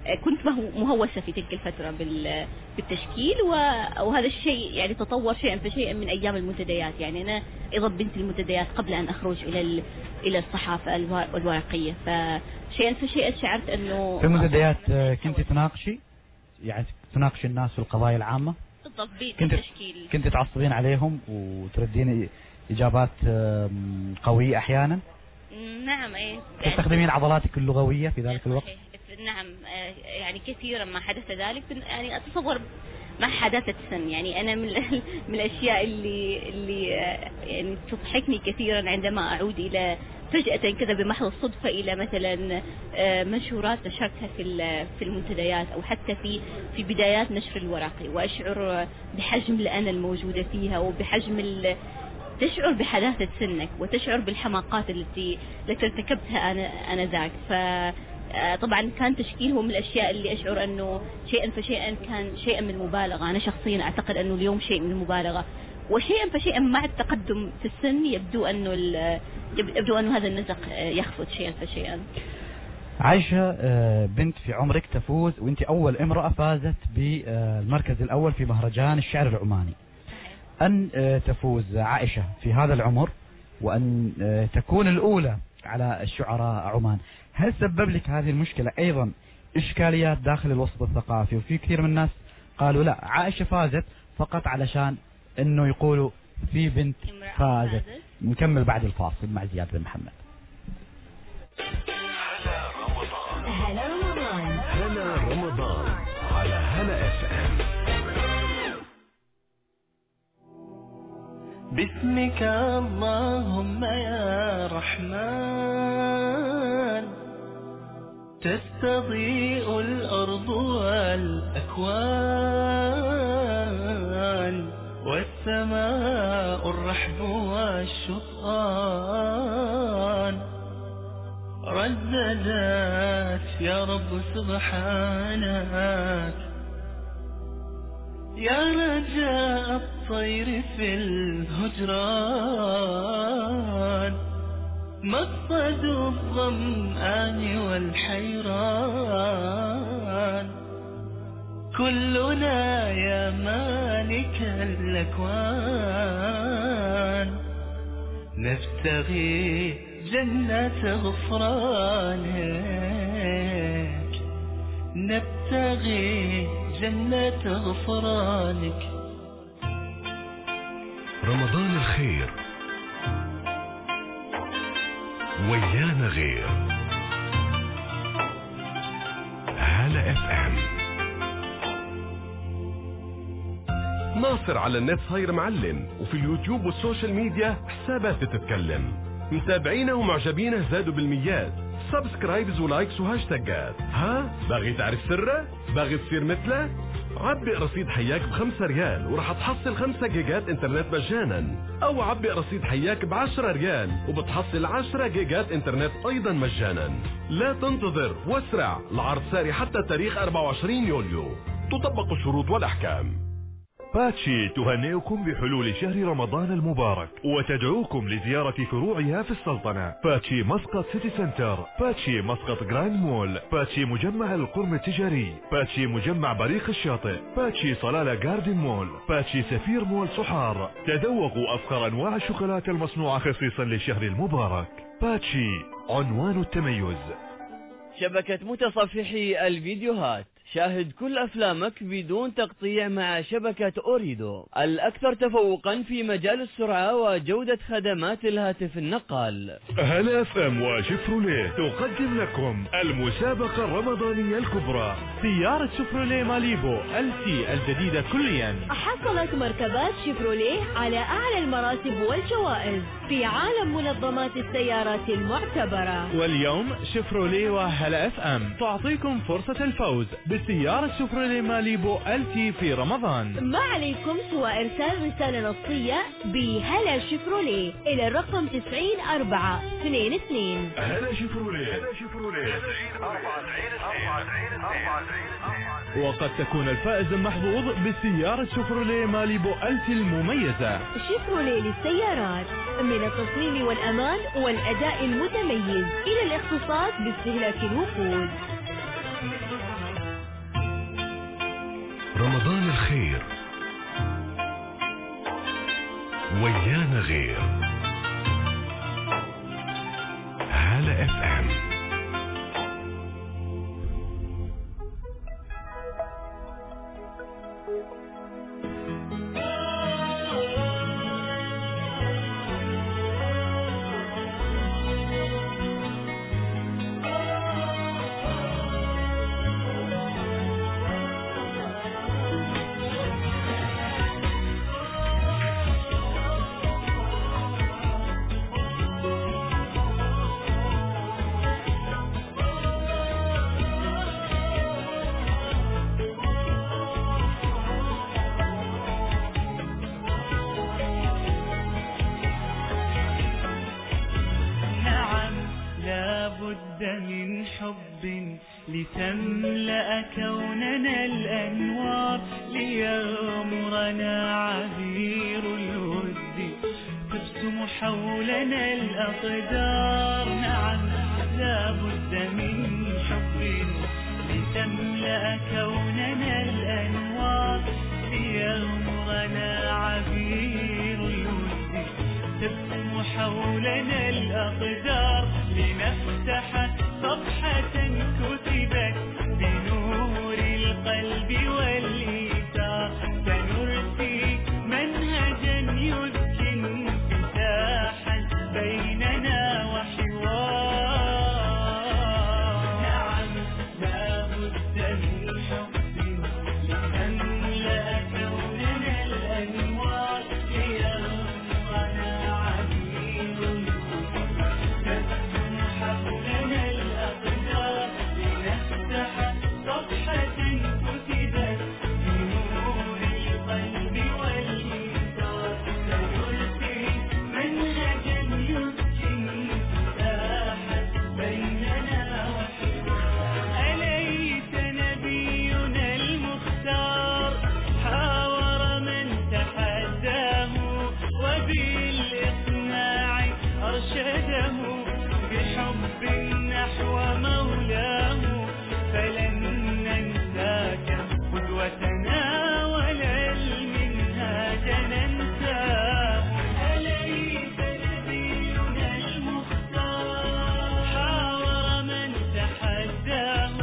كنت مهوسة في تلك الفترة بالتشكيل، وهذا الشيء يعني تطور شيئا فشيئا من أيام المنتديات. يعني أنا أيضا بنت المنتديات قبل أن أخرج إلى إلى الصحافة الورقية، فشيئا فشيئا شعرت أنه في المنتديات كنت تناقشي، يعني تناقشي الناس في القضايا العامة بالضبط كنت بالتشكيل. كنت تعصبين عليهم وتردين إجابات قوية أحيانا؟ نعم. إيه تستخدمين عضلاتك اللغوية في ذلك الوقت؟ نعم، يعني كثيرا ما حدث ذلك. يعني أتصور مع حداثة السن، يعني أنا من من الأشياء اللي اللي يعني تضحكني كثيرا عندما أعود إلى فجأة كذا بمحض الصدفة إلى مثلا منشورات نشرتها في في المنتديات أو حتى في في بدايات نشر الورقي، وأشعر بحجم الأنا الموجودة فيها وبحجم تشعر بحداثة سنك وتشعر بالحماقات التي التي ارتكبتها أنا أنا ذاك. ف طبعا كان تشكيله من الأشياء اللي أشعر أنه شيئا فشيئا كان شيئا من المبالغة. أنا شخصيا أعتقد أنه اليوم شيء من المبالغة، وشيئا فشيئا مع التقدم في السن يبدو أنه يبدو أنه هذا النزق يخفت شيئا فشيئا. عايشة، بنت في عمرك تفوز، وانت أول امرأة فازت بالمركز الأول في مهرجان الشعر العماني. أن تفوز عائشة في هذا العمر وأن تكون الأولى على الشعراء عمان، هل سبب لك هذه المشكلة أيضا إشكاليات داخل الوسط الثقافي؟ وفي كثير من الناس قالوا لا، عائشة فازت فقط علشان أنه يقولوا في بنت فازت. نكمل بعد الفاصل مع زياد بن محمد. هلا رمضان، هلا رمضان على هلا اف ام. باسمك اللهم يا رحمن تستضيء الأرض والأكوان، والسماء الرحب والشطآن، رددت يا رب سبحانك يا رجاء الطير في الهجران، مقصد الظمآن والحيران، كلنا يا مالك الأكوان نبتغي جنة غفرانك، نبتغي جنة غفرانك. رمضان الخير ويانا غير. هلا اف ام. ناصر على النت صاير معلم، وفي اليوتيوب والسوشيال ميديا حسابات تتكلم، متابعينه ومعجبينه زادوا بالميات، سبسكرايبز ولايكس وهاشتاجات. ها باغي تعرف سره؟ باغي تصير مثله؟ عبئ رصيد حياك بخمسة ريال وراح تحصل خمسة جيجات انترنت مجانا، او عبئ رصيد حياك بعشرة ريال وبتحصل عشرة جيجات انترنت ايضا مجانا. لا تنتظر واسرع، العرض ساري حتى تاريخ أربعة وعشرين يوليو، تطبق الشروط والاحكام. باتشي تهنئكم بحلول شهر رمضان المبارك وتدعوكم لزيارة فروعها في السلطنة. باتشي مسقط سيتي سنتر، باتشي مسقط جراند مول، باتشي مجمع القرم التجاري، باتشي مجمع بريق الشاطئ، باتشي صلالة جاردن مول، باتشي سفير مول صحار. تذوقوا أفخر أنواع الشوكولاتة المصنوعة خصيصا للشهر المبارك. باتشي، عنوان التميز. شبكة متصفحي الفيديوهات، شاهد كل أفلامك بدون تقطيع مع شبكة أوريدو، الأكثر تفوقا في مجال السرعة وجودة خدمات الهاتف النقال. هلا اف ام وشيفروليه تقدم لكم المسابقة الرمضانية الكبرى. سيارة شيفروليه ماليبو ال سي الجديدة كليا حصلت مركبات شيفروليه على أعلى المراتب والجوائز في عالم منظمات السيارات المعتبرة. واليوم شيفروليه وهلا اف ام تعطيكم فرصة الفوز بسيارة شيفروليه ماليبو ال تي في رمضان. ما عليكم سوى إرسال رسالة نصية بهلا شيفروليه إلى الرقم تسعين أربعة اثنين اثنين. هلا شيفروليه. وقد تكون الفائز المحظوظ بسيارة شيفروليه ماليبو ال تي المميزة. شيفروليه للسيارات، من التصميم والأمان والأداء المتميز إلى الاختصاص باستهلاك الوقود. رمضان الخير ويانا غير. هالة اف ام. لتملأ كوننا الأنوار ليغمرنا عبير الود تبسم حولنا الأقدار. نعم لا بد من حب لتملأ كوننا الأنوار ليغمرنا عبير الود تبسم حولنا الأقدار. لنفتح صفحة كتبت بنور القلب والإيثار سنرسي منهجا يزكي انفتاحا بيننا وحوار. نعم لا بد من حب لتملأ كوننا الأنوار ليغمرنا عبير تبسم حولنا الأقدار. لنفتح صفحة كتبت بنور القلب والإيثار سنرسي منهجا يزكي انفتاحا بيننا وحوار. أليس نبينا المختار حاور من تحداه وبالإقناع أرشده بحب نحو مولاه فلن ننساك قدوتنا ولا المنهاج ننساه. أليس نبينا المختار حاور من تحداه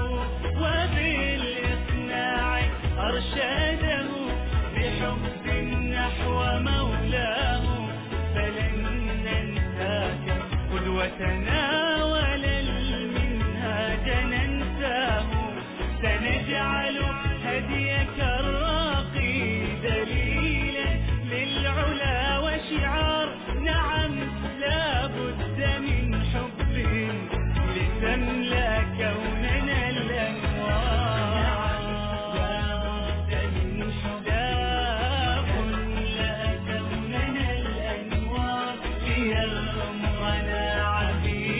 وبالإقناع أرشده بحب نحو مولاه فلن ننساك قدوتنا ولا المنهاج ننساه. سنجعل هديك الراقي دليلا للعلا وشعار. نعم لا بد من حب لتملأ كوننا الأنوار. لا بد من حب لتملأ كوننا الأنوار ليغمرنا عبير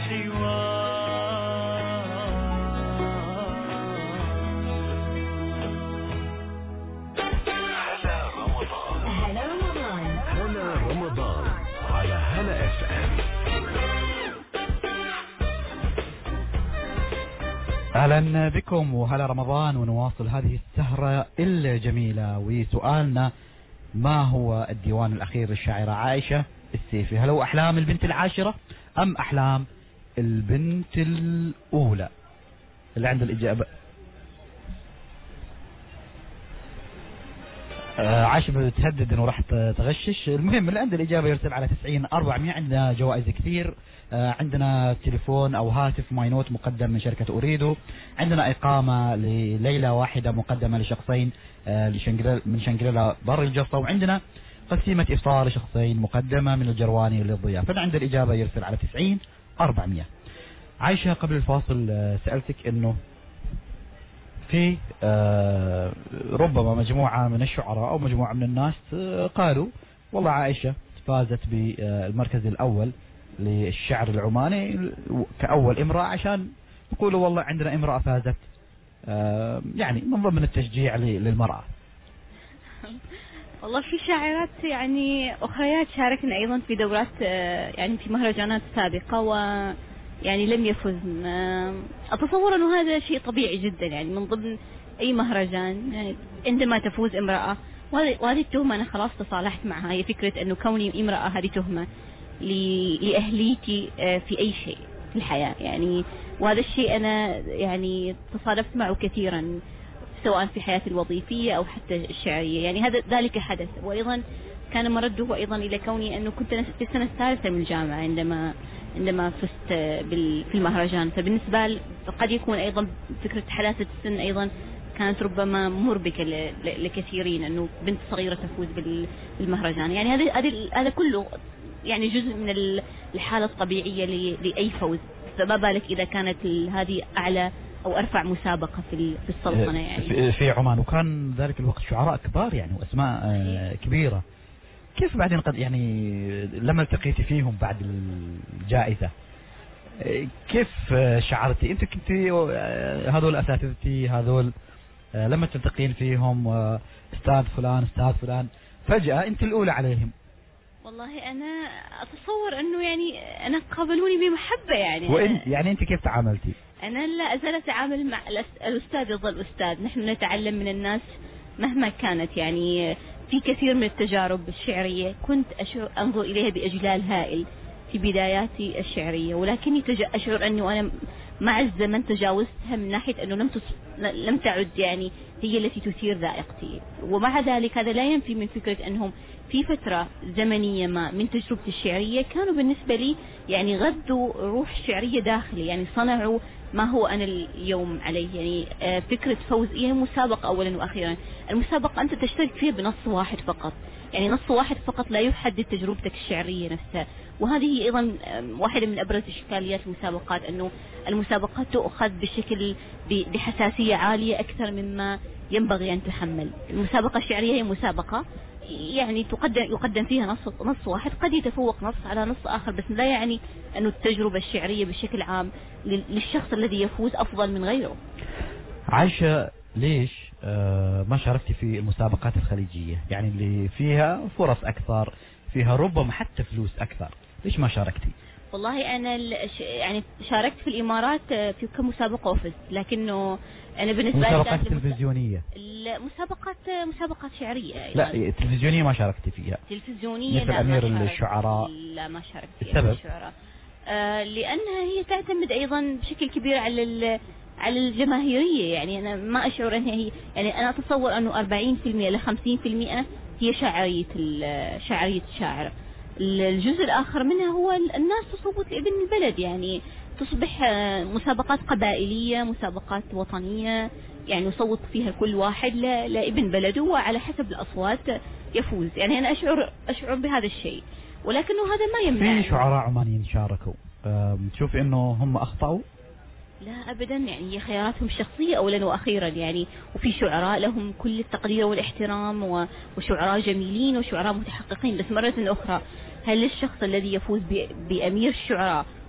أهلا بكم وهلا رمضان، ونواصل هذه السهرة الجميلة. وسؤالنا: ما هو الديوان الأخير للشاعرة عائشة السيفي؟ هل هو أحلام البنت العاشرة أم أحلام البنت الأولى؟ اللي عنده الإجابة آه عائشة بتهدد انه راح تغشش. المهم اللي عنده الإجابة يرسل على تسعين أربعمية. عندنا جوائز كثير، آه عندنا تليفون أو هاتف ماي نوت مقدم من شركة أوريدو، عندنا إقامة لليلة واحدة مقدمة لشخصين آه من شنقريلا بر الجصة، وعندنا قسيمة إفطار لشخصين مقدمة من الجرواني للضيافة. فاللي عنده الإجابة يرسل على تسعين أربعمية. عائشة، قبل الفاصل آه سألتك إنه في آه ربما مجموعة من الشعراء أو مجموعة من الناس آه قالوا والله عائشة فازت بالمركز الأول للشعر العماني كأول امرأة، عشان يقولوا والله عندنا امرأة فازت، آه يعني من ضمن التشجيع للمرأة. والله في شاعرات يعني أخريات شاركنا أيضا في دورات آه يعني في مهرجانات سابقة و يعني لم يفز. أتصور أنه هذا شيء طبيعي جدا، يعني من ضمن أي مهرجان يعني عندما تفوز امرأة، وهذه التهمة أنا خلاص تصالحت معها. هي فكرة أنه كوني امرأة هذه تهمة لأهليتي في أي شيء في الحياة يعني، وهذا الشيء أنا يعني تصادفت معه كثيرا سواء في حياتي الوظيفية أو حتى الشعرية. يعني هذا ذلك حدث، وأيضا كان مرده أيضا إلى كوني أنه كنت في السنة الثالثة من الجامعة عندما عندما فزت في المهرجان. فبالنسبة لي قد يكون أيضا فكرة حداثة السن أيضا كانت ربما مربكة لكثيرين، أنه بنت صغيرة تفوز بالمهرجان. يعني هذا هذا كله يعني جزء من الحالة الطبيعية لأي فوز، فما بالك إذا كانت هذه أعلى أو أرفع مسابقة في في السلطنة يعني في عمان. وكان ذلك الوقت شعراء كبار يعني وأسماء كبيرة. كيف بعدين قد يعني لما التقيتي فيهم بعد الجائزة كيف شعرتي؟ انت كنت هذول اساتذتي هذول لما تلتقين فيهم استاذ فلان استاذ فلان فجأة انت الاولى عليهم. والله انا اتصور انه يعني انا قابلوني بمحبة يعني. وانت يعني انت كيف تعاملتي؟ انا لا ازال اتعامل مع الاستاذ يظل استاذ، نحن نتعلم من الناس مهما كانت. يعني في كثير من التجارب الشعرية كنت أشعر أنظر إليها بإجلال هائل في بداياتي الشعرية، ولكني أشعر أنه أنا مع الزمن تجاوزتها من ناحية أنه لم لم تعد يعني هي التي تثير ذائقتي. ومع ذلك هذا لا ينفي من فكرة أنهم في فترة زمنية ما من تجربتي الشعرية كانوا بالنسبة لي يعني غذوا روح شعرية داخلي، يعني صنعوا ما هو أنا اليوم عليه. يعني فكرة فوز هي مسابقة أولا وأخيرا. المسابقة أنت تشترك فيها بنص واحد فقط، يعني نص واحد فقط لا يحدد تجربتك الشعرية نفسها. وهذه أيضا واحدة من أبرز إشكاليات المسابقات، أنه المسابقات تؤخذ بشكل بحساسية عالية أكثر مما ينبغي أن تحمل. المسابقة الشعرية هي مسابقة يعني تقدم يقدم فيها نص نص واحد، قد يتفوق نص على نص آخر، بس لا يعني أنه التجربة الشعرية بشكل عام للشخص الذي يفوز أفضل من غيره. عائشة، ليش آه ما شاركتي في المسابقات الخليجية يعني اللي فيها فرص أكثر، فيها ربما حتى فلوس أكثر؟ ليش ما شاركتي؟ والله أنا يعني شاركت في الإمارات في كمسابقة وفزت، لكنه أنا بالنسبة لي مسابقات تلفزيونية، مسابقات مسابقات شعرية يعني. لا التلفزيونية ما شاركتي فيها؟ تلفزيونية مثل أمير الشعراء؟ لا ما شاركت فيها. السبب؟ الشعراء آه لأنها هي تعتمد أيضا بشكل كبير على على الجماهيرية. يعني أنا ما أشعر أنها هي يعني أنا أتصور أنه أربعين في المئة إلى خمسين في المئة هي شعرية شعرية الشاعر. الجزء الآخر منها هو الناس تصوت لابن البلد، يعني تصبح مسابقات قبائلية، مسابقات وطنية، يعني يصوت فيها كل واحد لابن بلده وعلى حسب الأصوات يفوز. يعني أنا أشعر أشعر بهذا الشيء، ولكنه هذا ما يمنع. في شعراء عمانيين شاركوا، تشوف إنه هم أخطأوا؟ لا أبدا، يعني هي خياراتهم الشخصية أولا وأخيرا يعني. وفي شعراء لهم كل التقدير والاحترام وشعراء جميلين وشعراء متحققين. بس مرة أخرى، هل الشخص الذي يفوز بأمير الشعراء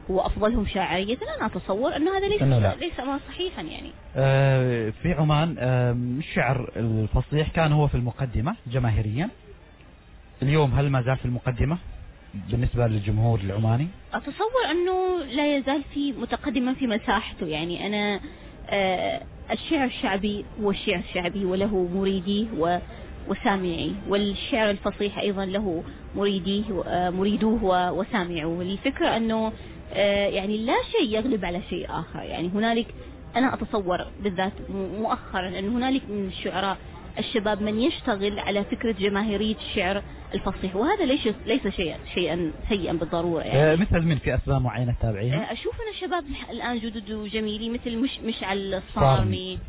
هو أفضلهم شاعرية، أنا أتصور أنه هذا ليس لا. ليس أمر صحيحا يعني. آه في عمان آه الشعر الفصيح كان هو في المقدمة جماهيريا، اليوم هل ما زال في المقدمة بالنسبة للجمهور العماني؟ أتصور أنه لا يزال في متقدما في مساحته، يعني أنا آه الشعر الشعبي هو الشعر الشعبي وله مريديه وسامعيه، والشعر الفصيح أيضا له مريديه مريدوه وسامعوه. الفكرة أنه يعني لا شيء يغلب على شيء آخر، يعني هنالك أنا أتصور بالذات مؤخرا أن هنالك من الشعراء الشباب من يشتغل على فكرة جماهيرية الشعر الفصيح، وهذا ليس ليس شيئا شيئا سيئا بالضرورة يعني. مثل من في أسماء معينة تابعيها؟ أشوف أن الشباب الآن جدد وجميلين مثل مش مشعل الصارمي.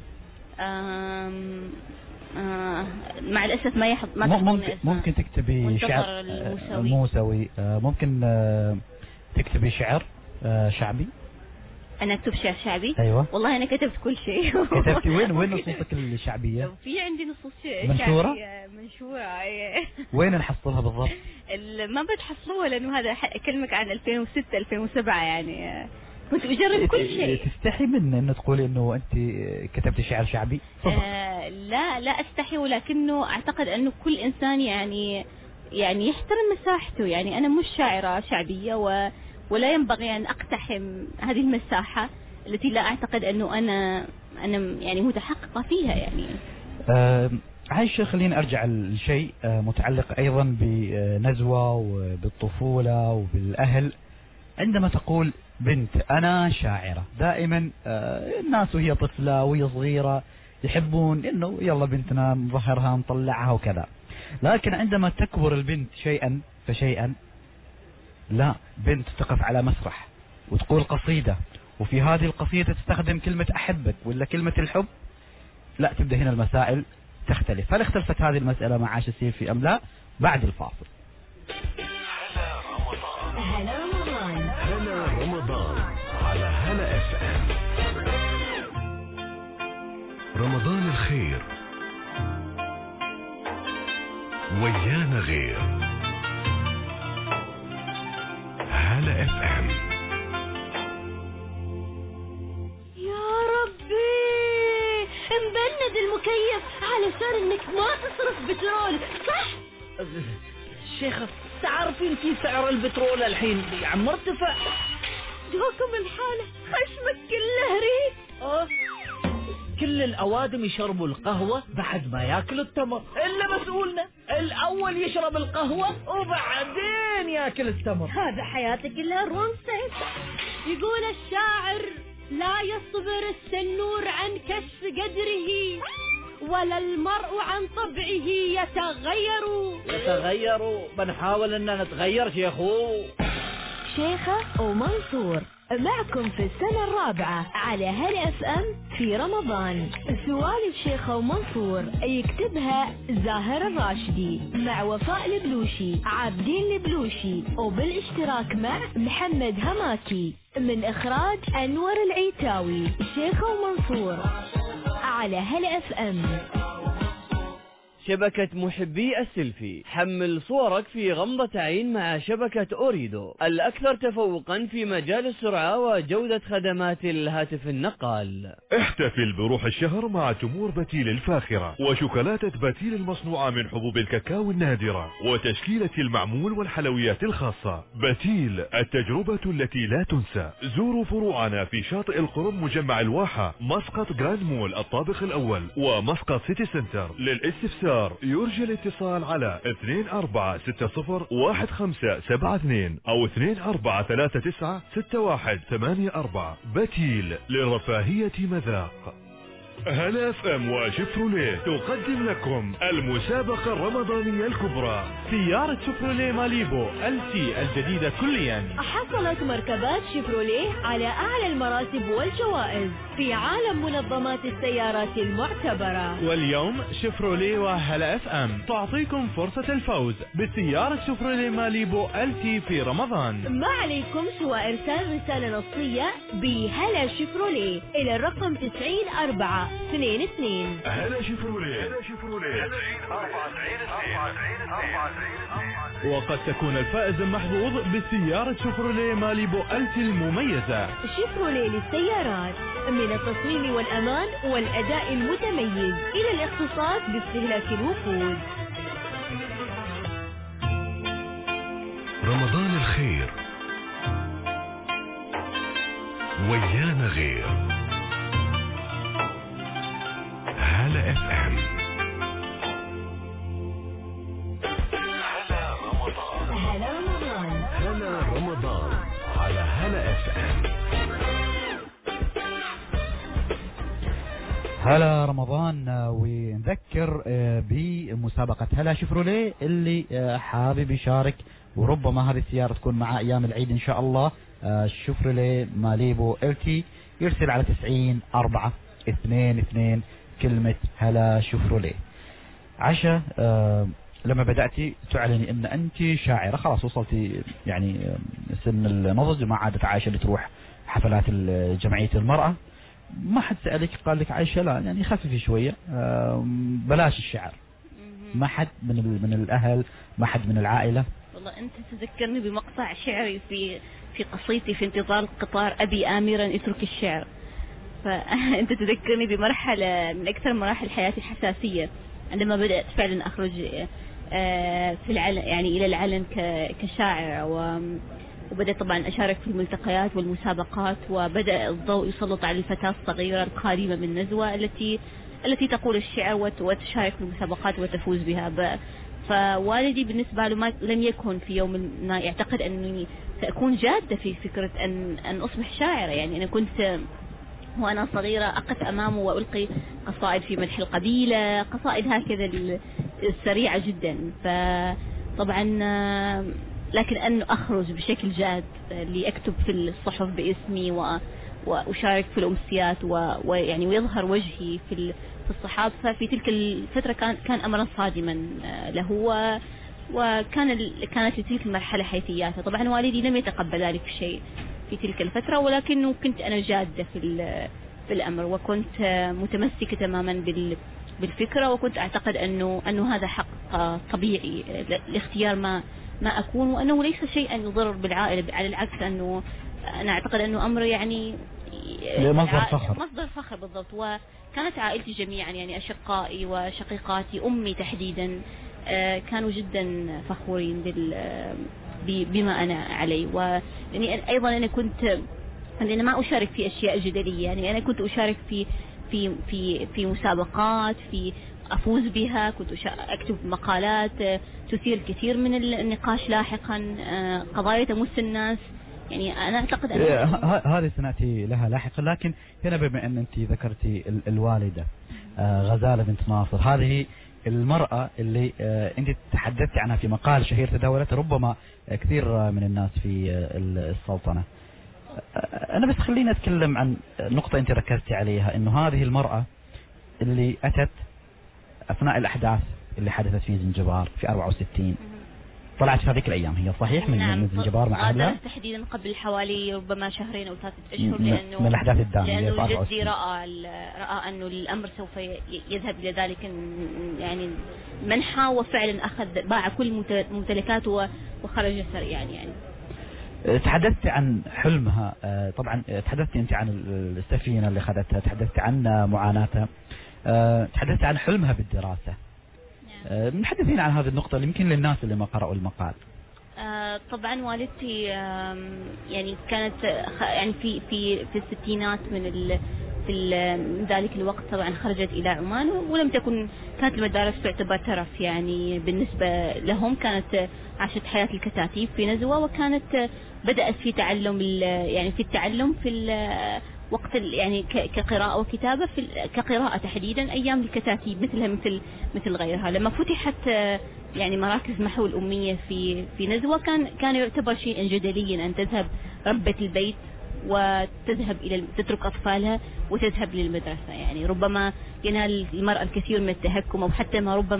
آم آه مع الأسف ما يحض ما ممكن ممكن تكتبي شعر موسوي، آه ممكن آه تكتبي شعر آه شعبي. أنا أكتب شعر شعبي؟ أيوة والله أنا كتبت كل شيء. كتبتي وين وين نصوصك الشعبية؟ في عندي نصوص منشورة؟ منشورة. وين نحصلها بالضبط؟ ما بتحصلوها لأنه هذا أكلمك عن ألفين وستة ألفين وسبعة يعني. كنت أجرب كل شيء. تستحي من إنه تقولي إنه أنت كتبتي شعر شعبي؟ آه لا لا أستحي، ولكنه أعتقد أنه كل إنسان يعني يعني يحترم مساحته، يعني أنا مش شاعرة شعبية و ولا ينبغي أن أقتحم هذه المساحة التي لا أعتقد أنه أنا أنا يعني متحققة فيها يعني. آه عايشة خلينا أرجع لشيء آه متعلق أيضا بنزوة وبالطفولة وبالأهل. عندما تقول بنت أنا شاعرة، دائما آه الناس وهي طفلة وهي صغيرة يحبون إنه يلا بنتنا نظهرها نطلعها وكذا، لكن عندما تكبر البنت شيئا فشيئا، لا، بنت تقف على مسرح وتقول قصيدة وفي هذه القصيدة تستخدم كلمة أحبك ولا كلمة الحب، لا، تبدأ هنا المسائل تختلف. هل اختلفت هذه المسألة مع عاش السيفي أم لا؟ بعد الفاصل. هلا رمضان هلا رمضان على هلا اف ام. رمضان الخير ويانا غير. هلا اف ام. يا ربي مبند المكيف علشان انك ما تصرف بترول، صح؟ شيخة تعرفين في سعر البترول الحين عم مرتفع. دوكم الحالة خشمك كله ريد. اه كل الأوادم يشربوا القهوة بعد ما ياكلوا التمر، إلا مسؤولنا الأول يشرب القهوة وبعدين ياكل التمر. هذا حياتك كلها رون سيف. يقول الشاعر لا يصبر السنور عن كشف قدره ولا المرء عن طبعه يتغير. يتغير بنحاول أننا نتغير شيخو. شيخة ومنصور معكم في السنة الرابعة على هلا اف ام في رمضان. سوالف شيخة ومنصور يكتبها زاهر الراشدي مع وفاء البلوشي عابدين البلوشي وبالاشتراك مع محمد هماكي، من اخراج انور العيتاوي. شيخة ومنصور على هلا اف ام. شبكة محبي السيلفي، حمل صورك في غمضة عين مع شبكة أوريدو الأكثر تفوقا في مجال السرعة وجودة خدمات الهاتف النقال. احتفل بروح الشهر مع تمور بتيل الفاخرة وشوكولاتة بتيل المصنوعة من حبوب الكاكاو النادرة وتشكيلة المعمول والحلويات الخاصة. بتيل، التجربة التي لا تنسى. زوروا فروعنا في شاطئ القرم مجمع الواحة، مسقط جراند مول الطابق الأول، ومسقط سيتي سنتر. للاستفسار يرجى الاتصال على اثنين أربعة ستة صفر واحد خمسة سبعة اثنين أو اثنين أربعة ثلاثة تسعة ستة واحد ثمانية أربعة. بتيل، للرفاهية مذاق. هلا اف ام وشيفروليه تقدم لكم المسابقة الرمضانية الكبرى. سيارة شيفروليه ماليبو ال سي الجديدة كليا. حصلت مركبات شيفروليه على أعلى المراتب والجوائز في عالم منظمات السيارات المعتبرة. واليوم شيفروليه وهلا اف ام تعطيكم فرصة الفوز بسيارة شيفروليه ماليبو ال سي في رمضان. ما عليكم سوى إرسال رسالة نصية بهلا شيفروليه إلى الرقم تسعين أربعة اثنين اثنين. هلا شيفروليه. هلا شيفروليه. وقد تكون الفائز المحظوظ بسيارة شيفروليه ماليبو ألتي المميزة. شيفروليه للسيارات، من التصميم والأمان والأداء المتميز إلى الاختصاص باستهلاك الوقود. رمضان الخير ويانا غير. هلا اف ام. هلا رمضان. هلا رمضان. هلا رمضان على هلا اف ام. هلا رمضان، ونذكر بمسابقة هلا شيفروليه اللي حابب يشارك وربما هذه السيارة تكون مع أيام العيد إن شاء الله. شيفروليه ماليبو إلتي يرسل على تسعين أربعة اثنين اثنين كلمة هلا شيفروليه. عشا، لما بدأتي تعلني أن أنت شاعرة، خلاص وصلتي يعني سن النضج، ما عادت عايشة اللي تروح حفلات جمعية المرأة. ما حد سألك قال لك عايشة لا يعني خففي شوية، بلاش الشعر. ما حد من من الأهل، ما حد من العائلة؟ والله أنت تذكرني بمقطع شعري في في قصيدتي في انتظار القطار: أبي آمرا اترك الشعر. فأنت تذكرني بمرحلة من أكثر مراحل حياتي الحساسية، عندما بدأت فعلا أخرج في العلن يعني إلى العلن كشاعر، وبدأت طبعا أشارك في الملتقيات والمسابقات، وبدأ الضوء يسلط على الفتاة الصغيرة القادمة من نزوة التي التي تقول الشعر وتشارك في المسابقات وتفوز بها. فوالدي بالنسبة له ما لم يكن في يوم ما يعتقد أنني سأكون جادة في فكرة أن أن أصبح شاعرة. يعني أنا كنت وأنا صغيرة أقف أمامه وألقي قصائد في مدح القبيلة، قصائد هكذا السريعة جدا. فطبعا لكن أن أخرج بشكل جاد لأكتب في الصحف باسمي وأشارك في الأمسيات ويعني ويظهر وجهي في في الصحافة في تلك الفترة كان كان أمرا صادما له، وكان كانت لتلك المرحلة حيثياتها. طبعا والدي لم يتقبل ذلك الشيء في تلك الفترة، ولكنه كنت أنا جادة في في الأمر، وكنت متمسكة تماما بال بالفكرة، وكنت أعتقد أنه أنه هذا حق طبيعي لاختيار ما ما أكون، وأنه ليس شيئا يضر بالعائلة، على العكس أنه أنا أعتقد أنه أمر يعني مصدر فخر. مصدر فخر بالضبط. وكانت عائلتي جميعا يعني أشقائي وشقيقاتي، أمي تحديدا، كانوا جدا فخورين بما أنا عليه. ويعني أيضا أنا كنت أنا ما أشارك في أشياء جدلية، يعني أنا كنت أشارك في في في في مسابقات، في أفوز بها، كنت أكتب مقالات تثير الكثير من النقاش لاحقا، قضايا تمس الناس. يعني أنا أعتقد أن هذه سنأتي لها لاحقا. لكن هنا بما أن أنت ذكرتي الوالدة غزالة بنت ناصر، هذه المرأة اللي أنت تحدثت عنها في مقال شهير تداولت ربما كثير من الناس في السلطنة. أنا بس خليني أتكلم عن نقطة أنت ركزتي عليها، إنه هذه المرأة اللي أتت أثناء الأحداث اللي حدثت في زنجبار في أربعة وستين، طلعت في هذيك الأيام هي صحيح من نعم من زنجبار مع أهلها تحديدا قبل حوالي ربما شهرين أو ثلاثة أشهر، لأنه من الأحداث الدامية. لأنه جدي رأى رأى أنه الأمر سوف يذهب إلى ذلك يعني منحى، وفعلا أخذ باع كل ممتلكاته وخرج سريعا. يعني تحدثت عن حلمها، طبعا تحدثت أنت عن السفينة اللي خذتها، تحدثت عن معاناتها، تحدثت عن حلمها بالدراسة. نحدثين عن هذه النقطة اللي يمكن للناس اللي ما قرأوا المقال. آه طبعا والدتي يعني كانت يعني في في في الستينات من ال في من ذلك الوقت طبعا خرجت إلى عمان، ولم تكن كانت المدارس تعتبر ترف يعني بالنسبة لهم. كانت عاشت حياة الكتاتيب في نزوة، وكانت بدأت في تعلم يعني في التعلم في وقت يعني كقراءة وكتابة، في كقراءة تحديدا أيام الكتاتيب مثلها مثل مثل غيرها. لما فتحت يعني مراكز محو الأمية في في نزوة، كان كان يعتبر شيئا جدليا أن تذهب ربة البيت وتذهب إلى تترك أطفالها وتذهب للمدرسة. يعني ربما ينال المرأة الكثير من التهكم، أو حتى ما ربما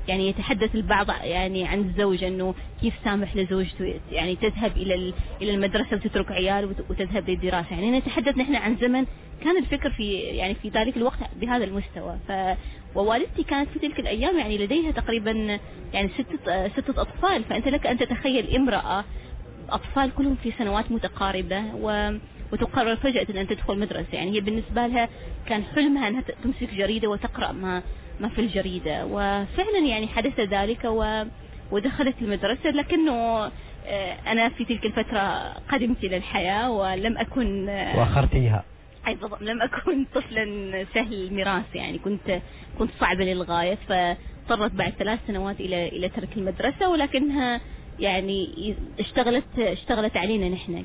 يعني يتحدث البعض يعني عن الزوج أنه كيف سامح لزوجته يعني تذهب إلى إلى المدرسة وتترك عيال وتذهب للدراسة. يعني نتحدث نحن عن زمن كان الفكر في يعني في ذلك الوقت بهذا المستوى. ف ووالدتي كانت في تلك الأيام يعني لديها تقريبا يعني ستة ستة أطفال، فأنت لك أن تتخيل امرأة أطفال كلهم في سنوات متقاربة و وتقرر فجأة أن تدخل مدرسة. يعني هي بالنسبة لها كان حلمها أنها تمسك جريدة وتقرأ ما ما في الجريدة، وفعلا يعني حدث ذلك و ودخلت المدرسة. لكنه أنا في تلك الفترة قدمت إلى الحياة ولم أكن وأخرتيها. أي بالضبط، لم أكن طفلا سهل الميراث، يعني كنت كنت صعبة للغاية، فاضطرت بعد ثلاث سنوات إلى إلى ترك المدرسة. ولكنها يعني اشتغلت اشتغلت علينا نحن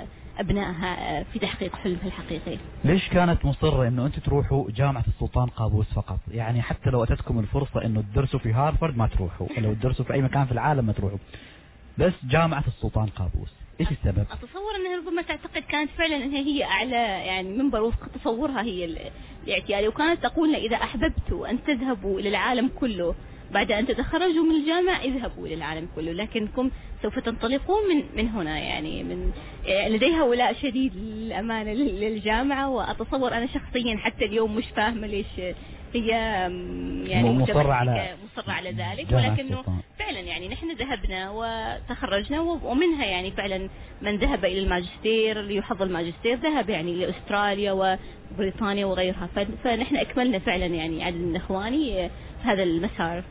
كأبنائها في تحقيق حلمها الحقيقي. ليش كانت مصرة إنه أنت تروحوا جامعة السلطان قابوس فقط؟ يعني حتى لو أتتكم الفرصة إنه تدرسوا في هارفارد ما تروحوا، لو تدرسوا في أي مكان في العالم ما تروحوا، بس جامعة السلطان قابوس. إيش السبب؟ أتصور أنها ربما تعتقد كانت فعلا أنها هي أعلى يعني منبر وفق تصورها هي الاعتيادي، وكانت تقول لنا إذا أحببتوا أن تذهبوا إلى العالم كله بعد أن تتخرجوا من الجامعة اذهبوا إلى العالم كله، لكنكم سوف تنطلقون من من هنا. يعني من يعني لديها ولاء شديد للأمانة للجامعة، وأتصور أنا شخصيا حتى اليوم مش فاهمة ليش هي يعني مصرة على مصرة على ذلك. ولكنه فعلا يعني نحن ذهبنا وتخرجنا، ومنها يعني فعلا من ذهب إلى الماجستير ليحضر الماجستير ذهب يعني إلى أستراليا وبريطانيا وغيرها، فنحن أكملنا فعلا يعني عدد من إخواني في هذا المسار.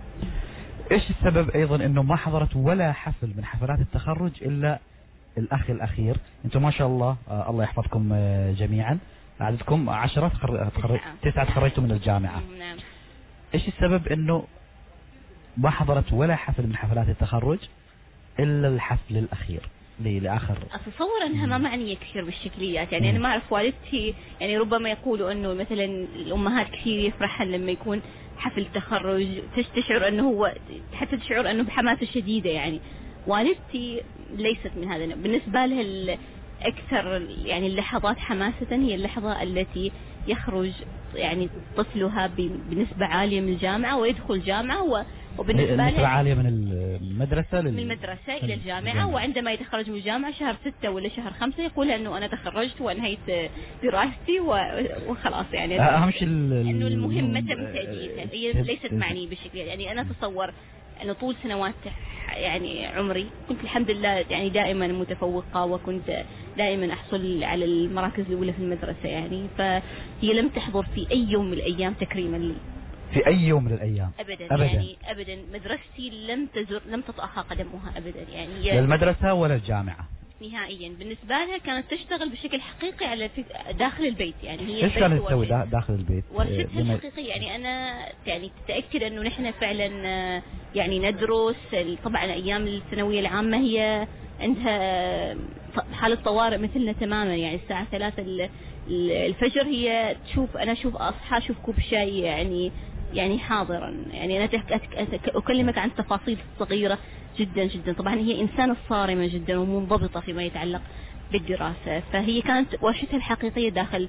إيش السبب أيضا إنه ما حضرت ولا حفل من حفلات التخرج إلا الأخ الأخير؟ أنتم ما شاء الله آه الله يحفظكم آه جميعا، عددكم عشرة تخر... تخر... تسعة تخرجتوا من الجامعة. نعم. إيش السبب إنه ما حضرت ولا حفل من حفلات التخرج إلا الحفل الأخير لآخر؟ أتصور أنها ما معنية كثير بالشكليات. يعني أنا ما أعرف والدتي يعني ربما يقولوا أنه مثلا الأمهات كثير يفرحن لما يكون حفل تخرج، تشعر أنه هو حتى تشعر أنه بحماسة شديدة. يعني والدتي ليست من هذا، بالنسبة لها أكثر يعني اللحظات حماسة هي اللحظة التي يخرج يعني طفلها بنسبة عالية من الجامعة ويدخل جامعة، وبالنسبة لها نسبة عالية من المدرسة لل... من المدرسة إلى الجامعة. وعندما يتخرج من الجامعة شهر ستة ولا شهر خمسة يقول أنه أنا تخرجت وأنهيت دراستي وخلاص. يعني أهم شيء أنه المهم تم تأديتها، هي ليست معني بالشكل. يعني أنا أتصور أنه طول سنوات يعني عمري كنت الحمد لله يعني دائما متفوقة، وكنت دائما أحصل على المراكز الأولى في المدرسة. يعني فهي لم تحضر في أي يوم من الأيام تكريما لي، في أي يوم من الأيام أبدا, أبدا. يعني أبدا مدرستي لم تزر لم تطأها قدمها أبدا. يعني لا المدرسة ولا الجامعة نهائيا. بالنسبة لها كانت تشتغل بشكل حقيقي على داخل البيت. يعني هي ايش كانت تسوي داخل البيت؟ ورشتها الحقيقية. يعني أنا يعني تتأكد أنه نحن فعلا يعني ندرس. طبعا أيام الثانوية العامة هي عندها حالة طوارئ مثلنا تماما. يعني الساعة ثلاثة الفجر هي تشوف أنا أشوف أصحى أشوف كوب شاي يعني يعني حاضرا. يعني أنا أكلمك عن التفاصيل الصغيرة جدا جدا. طبعا هي إنسانة صارمة جدا ومنضبطة فيما يتعلق بالدراسة، فهي كانت ورشتها الحقيقية داخل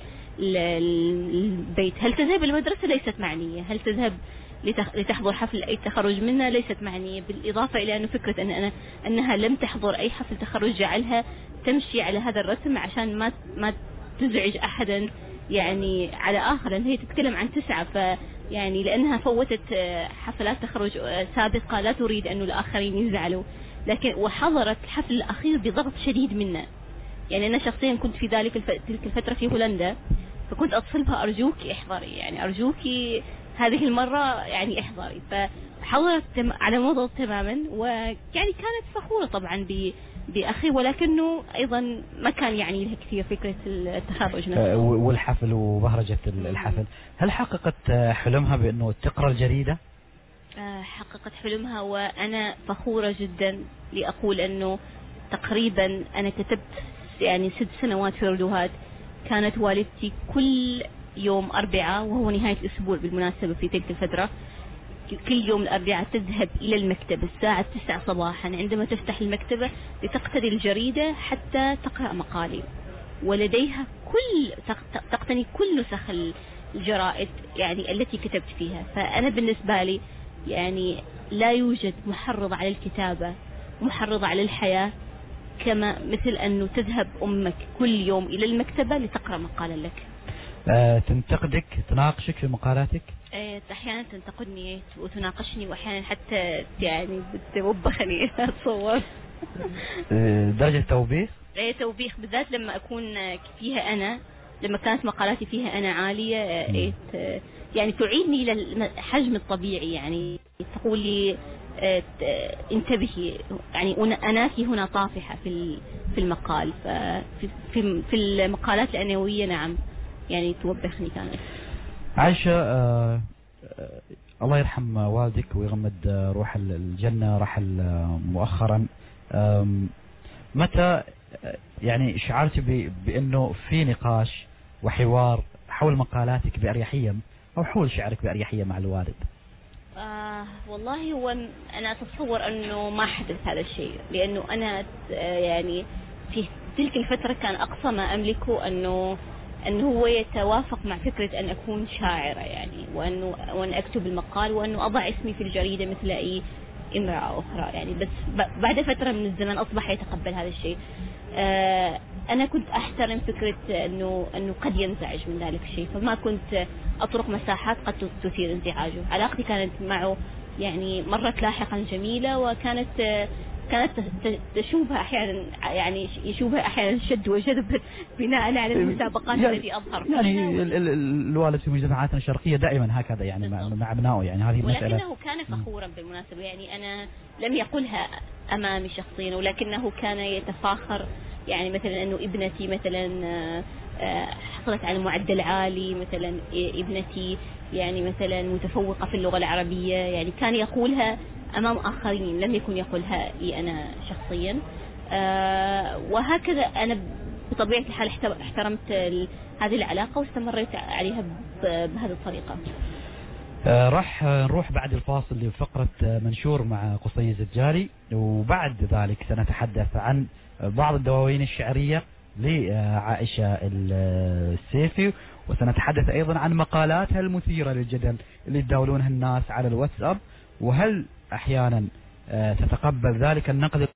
البيت. هل تذهب المدرسة؟ ليست معنية. هل تذهب لتحضر حفل أي تخرج منها؟ ليست معنية. بالإضافة إلى أنه فكرة أن أنا أنها لم تحضر أي حفل تخرج جعلها تمشي على هذا الرسم عشان ما ما تزعج أحدا يعني على آخر. لأن هي تتكلم عن تسعة، ف يعني لأنها فوتت حفلات تخرج سابقة لا تريد أنه الآخرين يزعلوا، لكن وحضرت الحفل الأخير بضغط شديد منا. يعني أنا شخصيا كنت في ذلك الف... تلك الفترة في هولندا، فكنت أتصل بها أرجوك احضري، يعني أرجوك هذه المرة يعني احضري. فحضرت تم... على مضض تماما، ويعني كانت فخورة طبعا ب... بأخي، ولكنه أيضا ما كان يعني لها كثير فكرة التخرج نفسه والحفل وبهرجة الحفل. هل حققت حلمها بأنه تقرأ الجريدة؟ حققت حلمها، وأنا فخورة جدا لأقول أنه تقريبا أنا كتبت يعني ست سنوات في ردوهات. كانت والدتي كل يوم أربعاء، وهو نهاية الأسبوع بالمناسبة في تلك الفترة، كل يوم الأربعاء تذهب إلى المكتب الساعة تسعة صباحا. عندما تفتح المكتبة لتقتني الجريدة حتى تقرأ مقالي، ولديها كل تقتني كل نسخ الجرائد يعني التي كتبت فيها. فأنا بالنسبة لي يعني لا يوجد محرض على الكتابة، محرض على الحياة، كما مثل أنه تذهب أمك كل يوم إلى المكتبة لتقرأ مقالا لك. أه تنتقدك، تناقشك في مقالاتك؟ أه أحيانا تنتقدني وتناقشني، وأحيانا حتى يعني بتوبخني أتصور. أه درجة توبيخ؟ أه توبيخ بالذات لما أكون فيها أنا، لما كانت مقالاتي فيها أنا عالية، أه يعني تعيدني إلى الحجم الطبيعي، يعني تقول لي انتبهي، يعني أناك هنا طافحة في في المقال. ففي في في المقالات الأنوية نعم يعني توبخني كانت. عائشة آه آه الله يرحم والدك ويغمد روح الجنة، رحل مؤخرا. متى يعني شعرت بأنه في نقاش وحوار حول مقالاتك بأريحية أو حول شعرك بأريحية مع الوالد؟ آه والله هو أنا أتصور أنه ما حدث هذا الشيء، لأنه أنا يعني في تلك الفترة كان أقصى ما أملكه أنه أنه هو يتوافق مع فكرة أن أكون شاعرة، يعني وأنه وأن أكتب المقال وأنه أضع اسمي في الجريدة مثل أي امرأة أخرى يعني. بس بعد فترة من الزمن أصبح يتقبل هذا الشيء. آه أنا كنت أحترم فكرة أنه أنه قد ينزعج من ذلك الشيء، فما كنت أطرق مساحات قد تثير انزعاجه. علاقتي كانت معه يعني مرت لاحقا جميلة، وكانت كانت تشوبها أحيانا، يعني يشوبها أحيانا شد وجذب بناء على المسابقات يعني التي أظهر. يعني ال ال الوالد في مجتمعاتنا الشرقية دائما هكذا يعني مع, مع أبنائه، يعني هذه المسألة. ولكنه كان فخورا بالمناسبة، يعني أنا لم يقلها أمامي شخصيا، ولكنه كان يتفاخر يعني مثلا أنه ابنتي مثلا حصلت على معدل عالي، مثلا ابنتي يعني مثلا متفوقة في اللغة العربية، يعني كان يقولها أمام آخرين، لم يكن يقولها لي أنا شخصيا. أه وهكذا أنا بطبيعة الحال احترمت هذه العلاقة واستمريت عليها بهذه الطريقة. أه راح نروح بعد الفاصل لفقرة منشور مع قصي الزجاري، وبعد ذلك سنتحدث عن بعض الدواوين الشعرية لعائشة السيفي، وسنتحدث أيضا عن مقالاتها المثيرة للجدل اللي يتداولونها الناس على الواتساب، وهل أحيانا تتقبل ذلك النقد